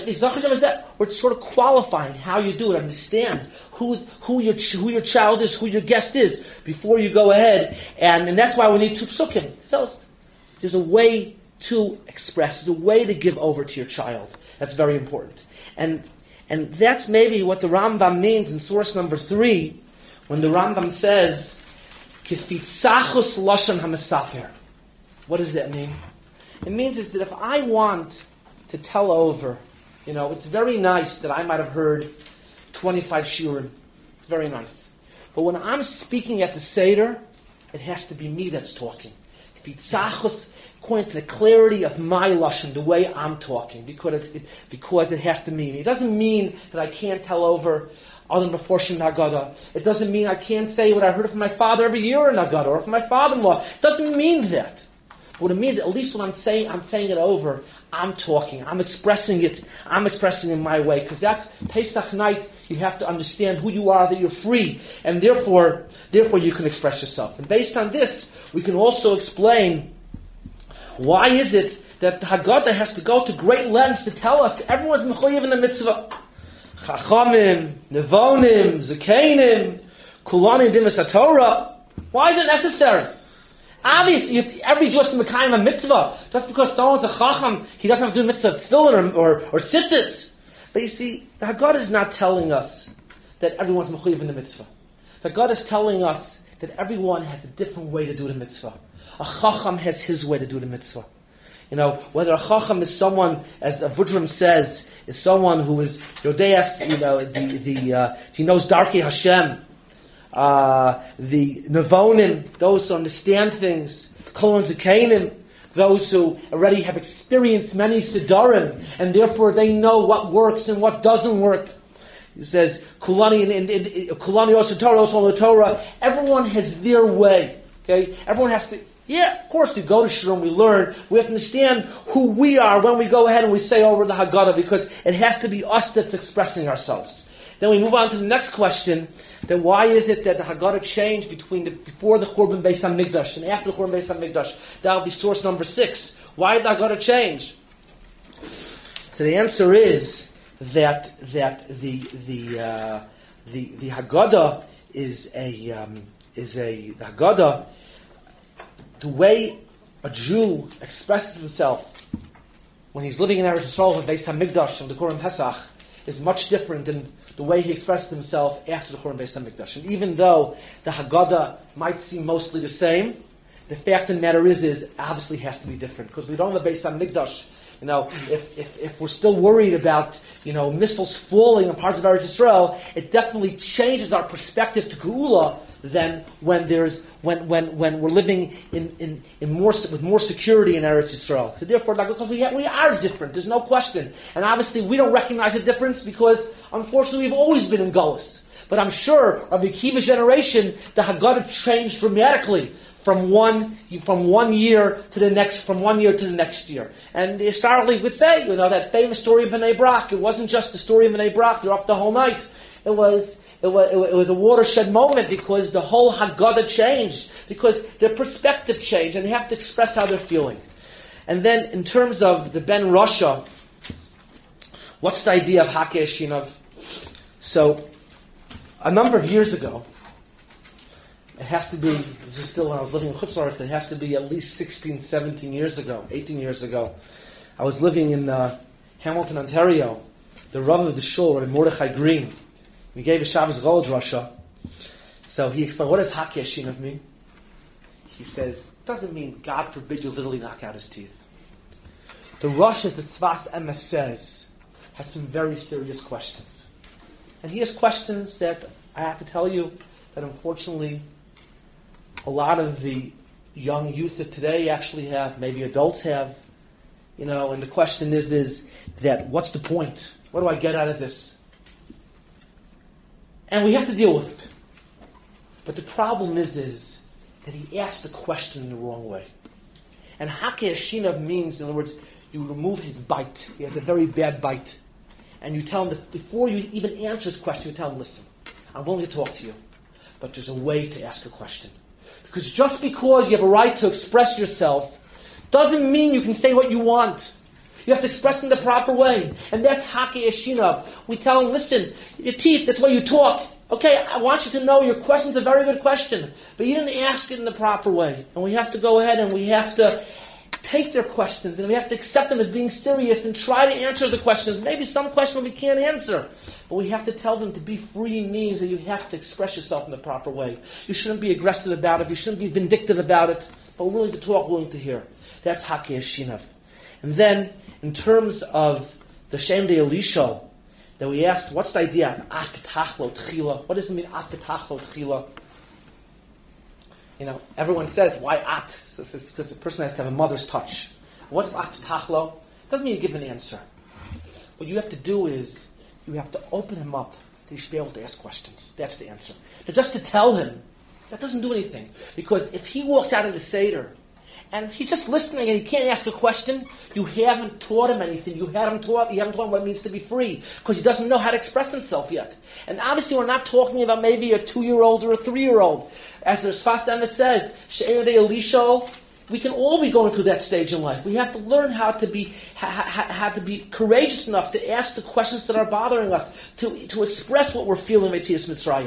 S1: We're sort of qualifying how you do it. Understand who who your who your child is, who your guest is, before you go ahead. And, and that's why we need two psukim. So there's a way to express, there's a way to give over to your child. That's very important. And And that's maybe what the Rambam means in source number three, when the Rambam says, Kifitzachus Lashon HaMesaper. What does that mean? It means is that if I want to tell over, you know, it's very nice that I might have heard twenty-five shiurim. It's very nice. But when I'm speaking at the Seder, it has to be me that's talking. Kifitzachus, according to the clarity of my lashon, the way I'm talking, because it, because it has to mean. It doesn't mean that I can't tell over other than Meforshim Haggadah. It doesn't mean I can't say what I heard from my father every year in Haggadah, or from my father-in-law. It doesn't mean that. But what it means, at least when I'm saying, I'm saying it over, I'm talking, I'm expressing it, I'm expressing it in my way, because that's Pesach night. You have to understand who you are, that you're free, and therefore, therefore you can express yourself. And based on this, we can also explain why is it that the Haggadah has to go to great lengths to tell us everyone's mechuyev in the mitzvah? Chachamim, Nevonim, Zakenim, Kulanim Dimas HaTorah. Why is it necessary? Obviously, if every Jew has to make a mitzvah, just because someone's a chacham, he doesn't have to do mitzvah tefillin or, or, or tzitzis. But you see, the Haggadah is not telling us that everyone's mechuyev in the mitzvah. The Haggadah is telling us that everyone has a different way to do the mitzvah. A chacham has his way to do the mitzvah. You know, whether a chacham is someone, as the Vudram says, is someone who is yodeas, you know, the the uh, he knows Darkei Hashem, uh, the nevonim, those who understand things, Kol Zekanim, those who already have experienced many siddharim, and therefore they know what works and what doesn't work. He says, Kulani in, in, in Kulani also Torah, also the Torah. Everyone has their way. Okay, everyone has to. Yeah, of course, we go to Shurim, we learn. We have to understand who we are when we go ahead and we say over the Haggadah, because it has to be us that's expressing ourselves. Then we move on to the next question. Then why is it that the Haggadah changed between the, before the Churban Beis HaMikdash and after the Churban Beis HaMikdash? That will be source number six. Why did the Haggadah change? So the answer is that that the the uh, the the Haggadah is a um, is a the Haggadah. The way a Jew expresses himself when he's living in Eretz Yisrael with Beis HaMikdash and the Korban Pesach is much different than the way he expresses himself after the Korban Beis HaMikdash. And even though the Haggadah might seem mostly the same, the fact of the matter is, is obviously has to be different, because we don't have a Beis HaMikdash. You know, if, if if we're still worried about, you know, missiles falling in parts of Eretz Yisrael, it definitely changes our perspective to Geula than when there's when when when we're living in in, in more with more security in Eretz Yisrael. So therefore, because we we are different, there's no question, and obviously we don't recognize the difference because unfortunately we've always been in Golus. But I'm sure of the Akiva's generation, the Haggadah changed dramatically from one from one year to the next, from one year to the next year. And historically, would say, you know, that famous story of Bnei Brak. It wasn't just the story of Bnei Brak. They're up the whole night. It was it was it was a watershed moment because the whole Haggadah changed, because their perspective changed, and they have to express how they're feeling. And then, in terms of the Ben Rasha, what's the idea of Hakei Shinav? So, a number of years ago, it has to be, this is still when I was living in Chutz La'aretz, it has to be at least sixteen, seventeen years ago, eighteen years ago. I was living in uh, Hamilton, Ontario. The Rav of the Shul, Rabbi Mordechai Green, he gave a Shabbos Gol Drasha. So he explained, what does Hakei Shinav mean? He says, it doesn't mean, God forbid, you literally knock out his teeth. The Rosh, as the Tzvas Emes says, has some very serious questions. And he has questions that, I have to tell you, that unfortunately a lot of the young youth of today actually have, maybe adults have, you know, and the question is, is that what's the point? What do I get out of this? And we have to deal with it. But the problem is, is that he asked the question in the wrong way. And Hakei Shinav means, in other words, you remove his bite. He has a very bad bite. And you tell him that before you even answer his question, you tell him, listen, I'm willing to talk to you, but there's a way to ask a question. Because just because you have a right to express yourself doesn't mean you can say what you want. You have to express it in the proper way. And that's Hakei Shinav. We tell him, listen, your teeth, that's why you talk. Okay, I want you to know your question's a very good question, but you didn't ask it in the proper way. And we have to go ahead and we have to take their questions and we have to accept them as being serious and try to answer the questions. Maybe some questions we can't answer, but we have to tell them to be free means that you have to express yourself in the proper way. You shouldn't be aggressive about it. You shouldn't be vindictive about it, but willing to talk, willing to hear. That's Hakei Shinav. And then, in terms of the Shem de Elisha, that we asked, what's the idea of At Petachlo Tchila? What does it mean, At Petachlo Tchila? You know, everyone says, why At? So it's because the person has to have a mother's touch. What's At Petachlo? It doesn't mean you give an answer. What you have to do is, you have to open him up. He should be able to ask questions. That's the answer. But just to tell him, that doesn't do anything. Because if he walks out of the Seder, and he's just listening and he can't ask a question, you haven't taught him anything. You haven't taught, you haven't taught him what it means to be free. Because he doesn't know how to express himself yet. And obviously we're not talking about maybe a two-year-old or a three-year-old. As the Sfas Emes says, She'er de Elisha, we can all be going through that stage in life. We have to learn how to be how, how to be courageous enough to ask the questions that are bothering us, to, to express what we're feeling in Yetzias Mitzrayim.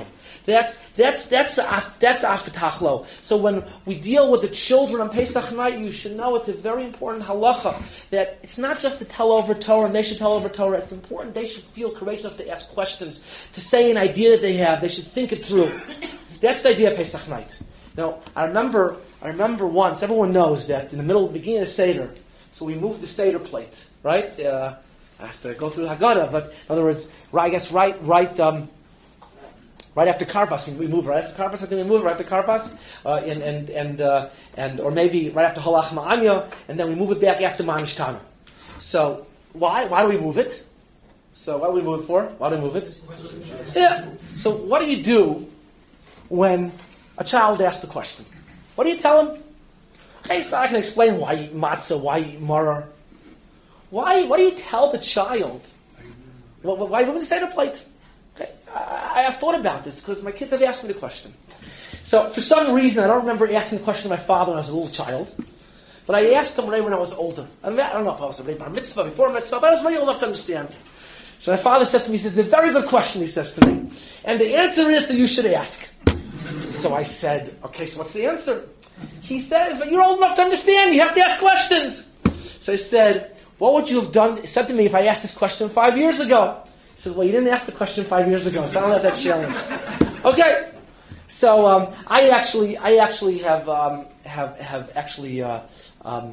S1: That's that's that's the that's afetachlo. So when we deal with the children on Pesach night, you should know it's a very important halacha that it's not just to tell over Torah and they should tell over Torah. It's important they should feel courageous enough to ask questions, to say an idea that they have. They should think it through. That's the idea of Pesach night. Now I remember I remember once. Everyone knows that in the middle, beginning of the Seder, so we moved the Seder plate, right? Uh, I have to go through the Haggadah, but in other words, I guess right right. Um, Right after Karpas, we move right after Karpas. I think we move right after Karpas, uh, and and and uh, and or maybe right after Halach Ma'anya, and then we move it back after Ma'anishkana. So why why do we move it? So what do we move it for? Why do we move it? Yeah. So what do you do when a child asks the question? What do you tell him? Okay, so I can explain why you eat matzah, why you eat maror. Why why do you tell the child? Well, why do we say the plate? Okay. I, I have thought about this because my kids have asked me the question. So for some reason, I don't remember asking the question to my father when I was a little child, but I asked him right when I was older. I, mean, I don't know if I was a bar mitzvah, before mitzvah, but I was ready enough to understand. So my father says to me, he says, it's a very good question, he says to me. And the answer is that you should ask. So I said, okay, so what's the answer? He says, but you're old enough to understand, you have to ask questions. So I said, what would you have done, said to me if I asked this question five years ago? He said, well, you didn't ask the question five years ago, so I don't have that challenge. Okay. So um, I actually, I actually have, um, have, have actually, uh, um,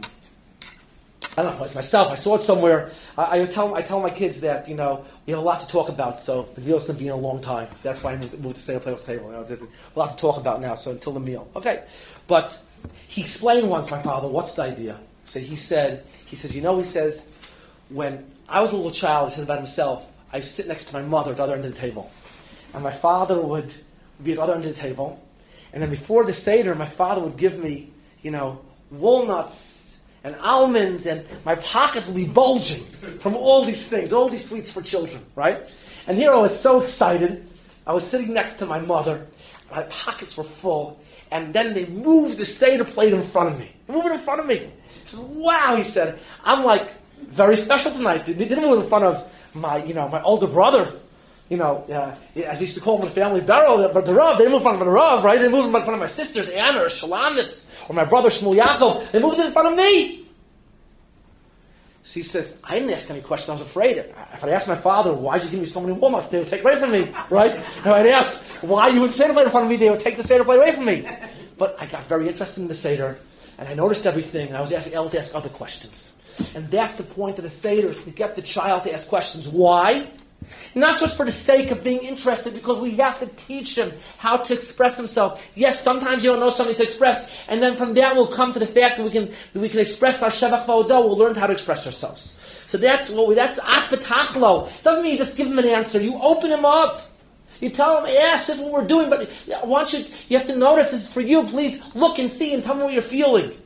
S1: I don't know, it's myself. I saw it somewhere. I, I tell, I tell my kids that you know we have a lot to talk about, so the meal's going to be in a long time. So that's why I moved, moved to Seder play off the table. You know, there's a lot to talk about now. So until the meal, okay. But he explained once, my father, what's the idea? So he said, he says, you know, he says, when I was a little child, he says about himself, I sit next to my mother at the other end of the table. And my father would be at the other end of the table. And then before the Seder, my father would give me, you know, walnuts and almonds, and my pockets would be bulging from all these things, all these sweets for children, right? And here I was so excited. I was sitting next to my mother. My pockets were full. And then they moved the Seder plate in front of me. They moved it in front of me. He said, wow, he said, I'm like very special tonight. They didn't move it in front of my, you know, my older brother, you know, uh, as I used to call him in the family barrel, but the Rav, they didn't move in front of the Rav, right? They moved in front of my sisters, Anna or Shalamis, or my brother Shmuel Yaakov. They moved it in front of me. So he says, I didn't ask any questions. I was afraid. If I'd asked my father, why'd you give me so many walnuts? They would take away from me, right? If I'd asked why you would Seder plate in front of me, they would take the Seder plate away from me. But I got very interested in the Seder, and I noticed everything, and I was able to ask other questions. And that's the point of the Seder, is to get the child to ask questions. Why? Not just for the sake of being interested, because we have to teach him how to express himself. Yes, sometimes you don't know something to express, and then from that we'll come to the fact that we can that we can express our Shevach V'Odah. We'll learn how to express ourselves. So that's what we, that's Akvatachlo. Doesn't mean you just give him an answer. You open him up. You tell him, yes, this is what we're doing, but I want you, you have to notice this is for you. Please look and see and tell me what you're feeling.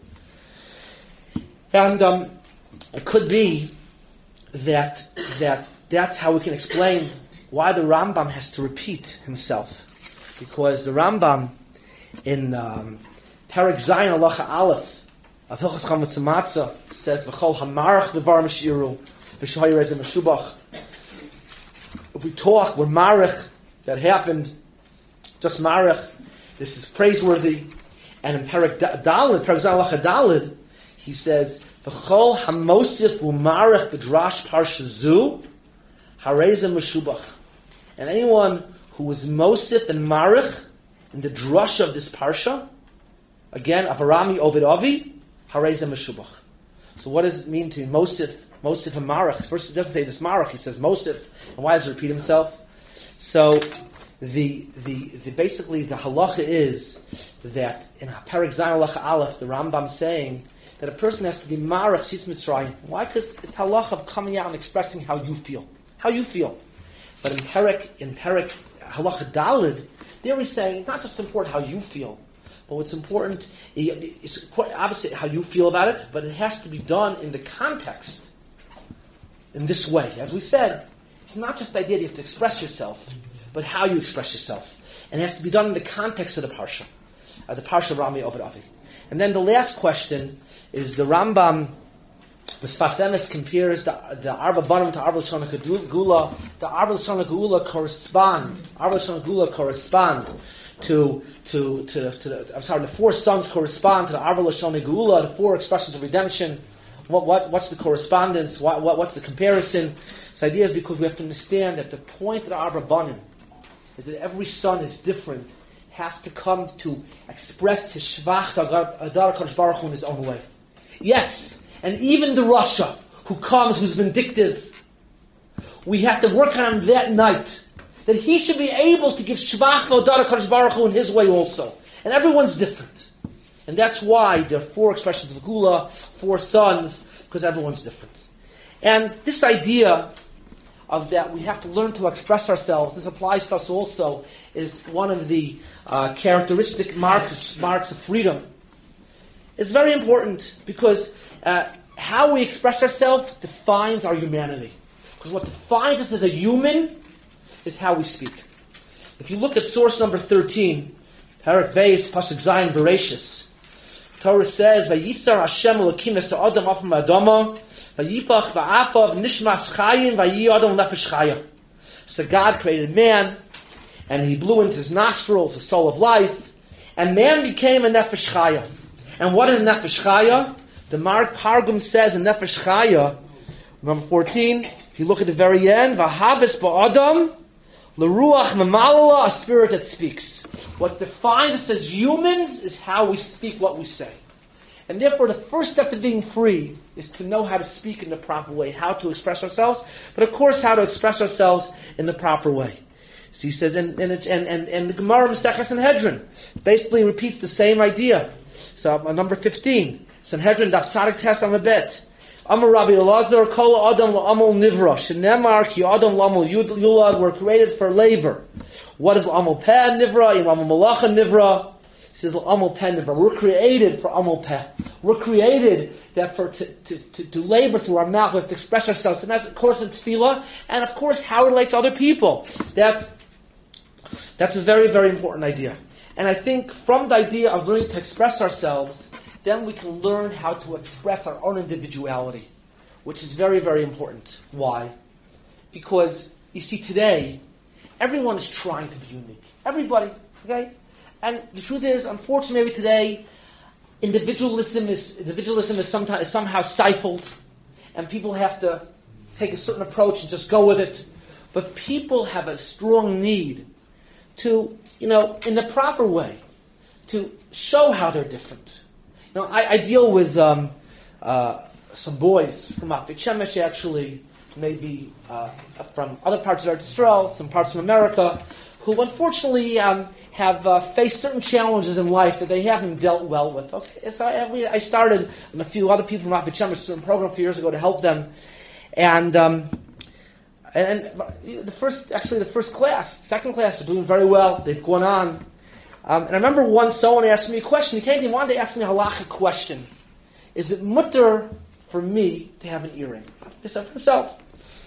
S1: And um, it could be that that that's how we can explain why the Rambam has to repeat himself. Because the Rambam in um, Perek Zayin Halacha Aleph of Hilchos Chametz Matzah says, V'chol hamarach v'bar m'shiru v'shoy rezeh meshubach. If we talk, we're marach, that happened, just marach, this is praiseworthy. And in Perek Daled, Perek Zayin Halacha Daled, he says, V'chol hamosif u'marach v'drash parsha zu harezeh meshubach. And anyone who was mosif and marach in the drush of this parsha, again, Abarami Ovid Avi, harezeh meshubach. So what does it mean to be mosif, mosif and marach? First, it doesn't say this marach, he says mosif. And why does it repeat himself? So the the, the basically the halacha is that in Perek Zayin Halacha Aleph, the Rambam saying that a person has to be marach Tzitz Mitzrayim. Why? Because it's halacha of coming out and expressing how you feel. How you feel. But in Perek, in Perek Halacha Daled, there he's saying it's not just important how you feel, but what's important, it's obviously how you feel about it, but it has to be done in the context, in this way. As we said, it's not just the idea that you have to express yourself, but how you express yourself. And it has to be done in the context of the Parsha, uh, the Parsha Rami Ovid Avi. And then the last question is the Rambam, The Sfas Emes compares the, the Arba Banim to Arba L'Shon HaGeula. The Arba L'Shon HaGeula correspond, Arba L'Shon HaGeula correspond to, to, to, to the, I'm sorry, the four sons correspond to the Arba L'Shon HaGeula, the four expressions of redemption. What, what, what's the correspondence? What, what, what's the comparison? This idea is because we have to understand that the point of the Arba Banim is that every son is different, has to come to express his Shvach Adar HaKadosh Baruch Hu in his own way. Yes, and even the Rasha who comes, who's vindictive, we have to work on him that night, that he should be able to give Shvach Adar HaKadosh Baruch Hu in his way also. And everyone's different. And that's why there are four expressions of Gula, four sons, because everyone's different. And this idea of that we have to learn to express ourselves, this applies to us also, is one of the uh, characteristic marks, marks of freedom. It's very important because uh, how we express ourselves defines our humanity. Because what defines us as a human is how we speak. If you look at source number thirteen, Parak Beis, Pasuk Zayin, Bereshis, Torah says, "Vayitzar Hashem Elokim es ha'adam af ha'adama, vayipach va'apav nishmas chayim vayi adam nefesh chaya." So God created man, and He blew into his nostrils the soul of life, and man became a nefesh chaya. And what is nefesh chaya? The Mark Targum says in nefesh chaya, number fourteen, if you look at the very end, "Vahabes ba'adam l'ruach memalala," a spirit that speaks. What defines us as humans is how we speak, what we say. And therefore, the first step to being free is to know how to speak in the proper way, how to express ourselves, but of course, how to express ourselves in the proper way. So he says, and, and, and, and, and the Gemara Maseches Sanhedrin basically repeats the same idea. So, uh, number fifteen, Sanhedrin, Daf Tzadik Tes Amabet. Amar Rabbi Elazar, Kol Adam La'amal Nivra, Shenemar Ki Adam La'amal Yulad, were created for labor. What is La'amal Peh Nivra? In La'amal Malacha Nivra. He says La'amal Peh Nivra. We're created for Amal Peh. We're created that for to, to, to, to labor through our mouth, we have to express ourselves. And that's, of course, in Tefillah, and of course, how we relate to other people. That's that's a very, very important idea. And I think from the idea of learning to express ourselves, then we can learn how to express our own individuality, which is very, very important. Why? Because, you see, today, everyone is trying to be unique. Everybody, okay? And the truth is, unfortunately, maybe today, individualism is individualism is, sometimes, is somehow stifled, and people have to take a certain approach and just go with it. But people have a strong need to, you know, in the proper way, to show how they're different. You know, I, I deal with um, uh, some boys from Beit Shemesh, actually, maybe uh, from other parts of Eretz Yisrael, some parts of America, who unfortunately um, have uh, faced certain challenges in life that they haven't dealt well with. Okay, so I, I started and a few other people from Beit Shemesh, a certain program a few years ago to help them, and um, and the first, actually, the first class, second class, are doing very well. They've gone on. Um, and I remember once someone asked me a question. He came to me one day, asked me a halachic question. Is it mutter for me to have an earring? He said for himself.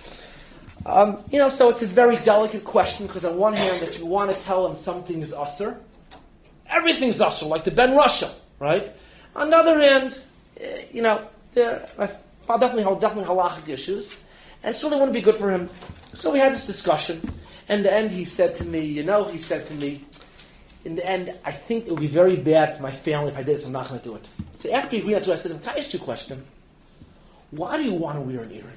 S1: Um, you know, so it's a very delicate question because on one hand, if you want to tell him something is usher, everything's usher, like the Ben Russia, right? On the other hand, eh, you know, there are definitely, definitely halachic issues, and it certainly wouldn't be good for him. So we had this discussion, and in the end he said to me, you know, he said to me, in the end, I think it would be very bad for my family if I did this. I'm not going to do it. So after he agreed not to, I said to him, can I ask you a question? Why do you want to wear an earring?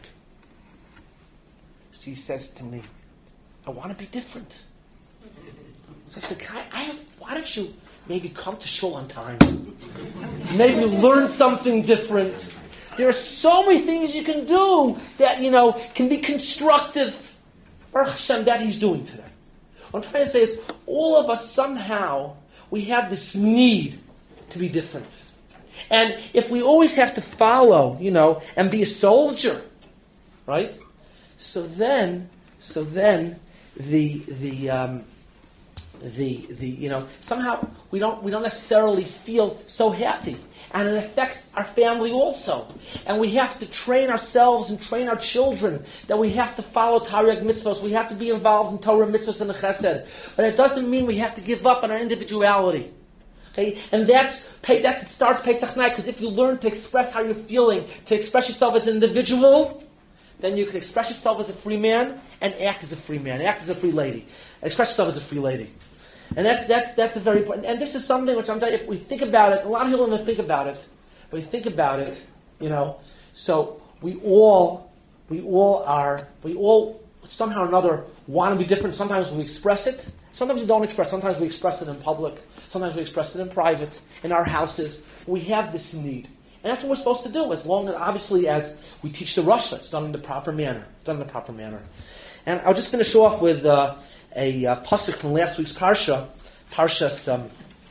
S1: So he says to me, I want to be different. So I said, can I, I have, why don't you maybe come to shul on time? Maybe learn something different. There are so many things you can do that, you know, can be constructive. Baruch Hashem, that he's doing today. What I'm trying to say is, all of us somehow, we have this need to be different. And if we always have to follow, you know, and be a soldier, right? So then, so then, the the um, the the you know somehow we don't we don't necessarily feel so happy, and it affects our family also. And we have to train ourselves and train our children that we have to follow Tariq mitzvahs. We have to be involved in Torah mitzvahs and the Chesed. But it doesn't mean we have to give up on our individuality. Okay, and that's that it starts Pesach night, because if you learn to express how you're feeling, to express yourself as an individual, then you can express yourself as a free man and act as a free man, act as a free lady, express yourself as a free lady, and that's that's that's a very important. And this is something which I'm telling you, if we think about it, a lot of people don't think about it, but we think about it, you know. So we all we all are we all somehow or another want to be different. Sometimes we express it. Sometimes we don't express. Sometimes we express it in public. Sometimes we express it in private, in our houses. We have this need. And that's what we're supposed to do, as long as, obviously, as we teach the Rasha. It's done in the proper manner. Done in the proper manner. And I'll just finish off with uh, a uh, pasuk from last week's Parsha. Parshas, um,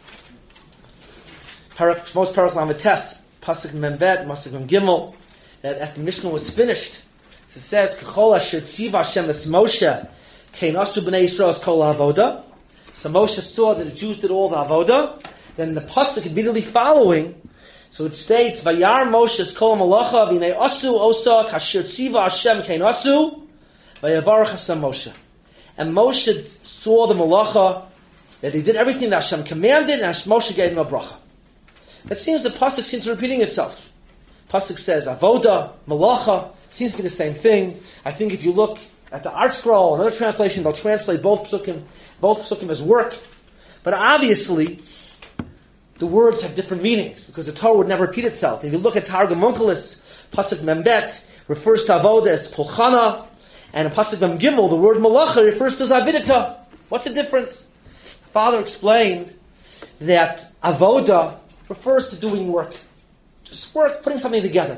S1: Parak, most Parak Lamites, pasuk Membet, pasuk Mem Gimel, that after the Mishnah was finished, so it says, K'chol asher tziva Hashem es Moshe, kein asu b'nei Yisrael es kol ha'avoda. So Moshe saw that the Jews did all the avoda. Then the pasuk immediately following, so it states, Vayar Moshe es kol malacha v'nei asu osa kasher tziva Hashem kein asu vayavarach Hashem Moshe. And Moshe saw the malacha, that he did everything that Hashem commanded, and Moshe gave him a bracha. It seems the pasuk seems repeating itself. Pasuk says avoda, malacha, seems to be the same thing. I think if you look at the Art Scroll, another translation, they'll translate both psukim, both psukim as work. But obviously, the words have different meanings, because the Torah would never repeat itself. If you look at Targum Onkelos, pasuk Membet refers to avoda as pulchana, and in pasuk Mem Gimel, the word malacha refers to zavidita. What's the difference? Father explained that avoda refers to doing work. Just work, putting something together.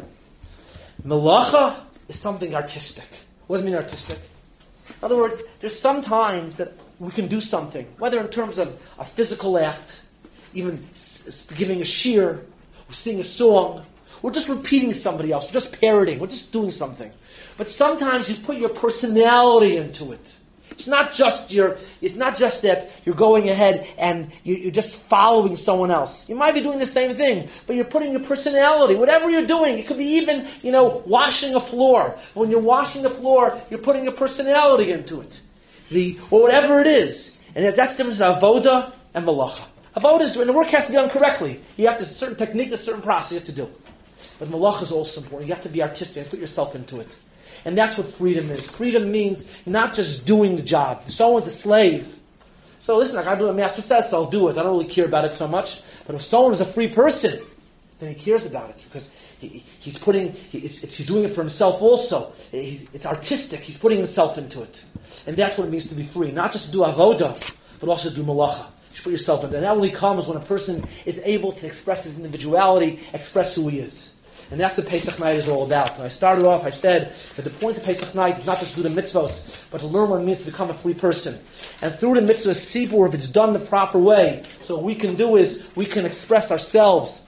S1: Malacha is something artistic. What does it mean artistic? In other words, there's some times that we can do something, whether in terms of a physical act, even s- giving a shear, or singing a song, or just repeating somebody else, or just parroting, or just doing something. But sometimes you put your personality into it. It's not just your. It's not just that you're going ahead and you, you're just following someone else. You might be doing the same thing, but you're putting your personality. Whatever you're doing, it could be even, you know, washing a floor. When you're washing the floor, you're putting your personality into it, the or whatever it is. And that's the difference between avoda and malacha. Avoda is doing the work has to be done correctly. You have to, a certain technique, a certain process you have to do. But malacha is also important. You have to be artistic and put yourself into it. And that's what freedom is. Freedom means not just doing the job. If someone's a slave, so listen, I got to do what the master says, so I'll do it. I don't really care about it so much. But if someone is a free person, then he cares about it, because he, he's putting, he, it's, it's, he's doing it for himself also. He, it's artistic. He's putting himself into it. And that's what it means to be free. Not just to do avoda, but also to do malacha. You put yourself into it. And that only comes when a person is able to express his individuality, express who he is. And that's what Pesach night is all about. When I started off, I said that the point of Pesach night is not just to do the mitzvahs, but to learn what it means to become a free person. And through the mitzvah sibur, if it's done the proper way, so what we can do is we can express ourselves.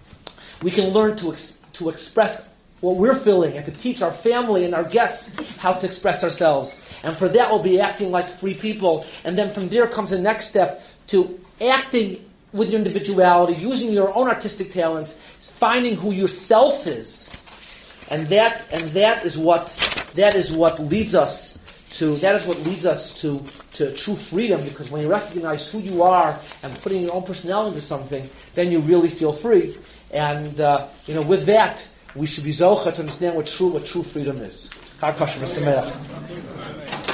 S1: We can learn to ex- to express what we're feeling, and to teach our family and our guests how to express ourselves. And for that, we'll be acting like free people. And then from there comes the next step to acting with your individuality, using your own artistic talents, finding who yourself is, and that and that is what that is what leads us to that is what leads us to to true freedom. Because when you recognize who you are and putting your own personality into something, then you really feel free. And uh, you know, with that, we should be zocha to understand what true what true freedom is. Chag kosher v'sameach.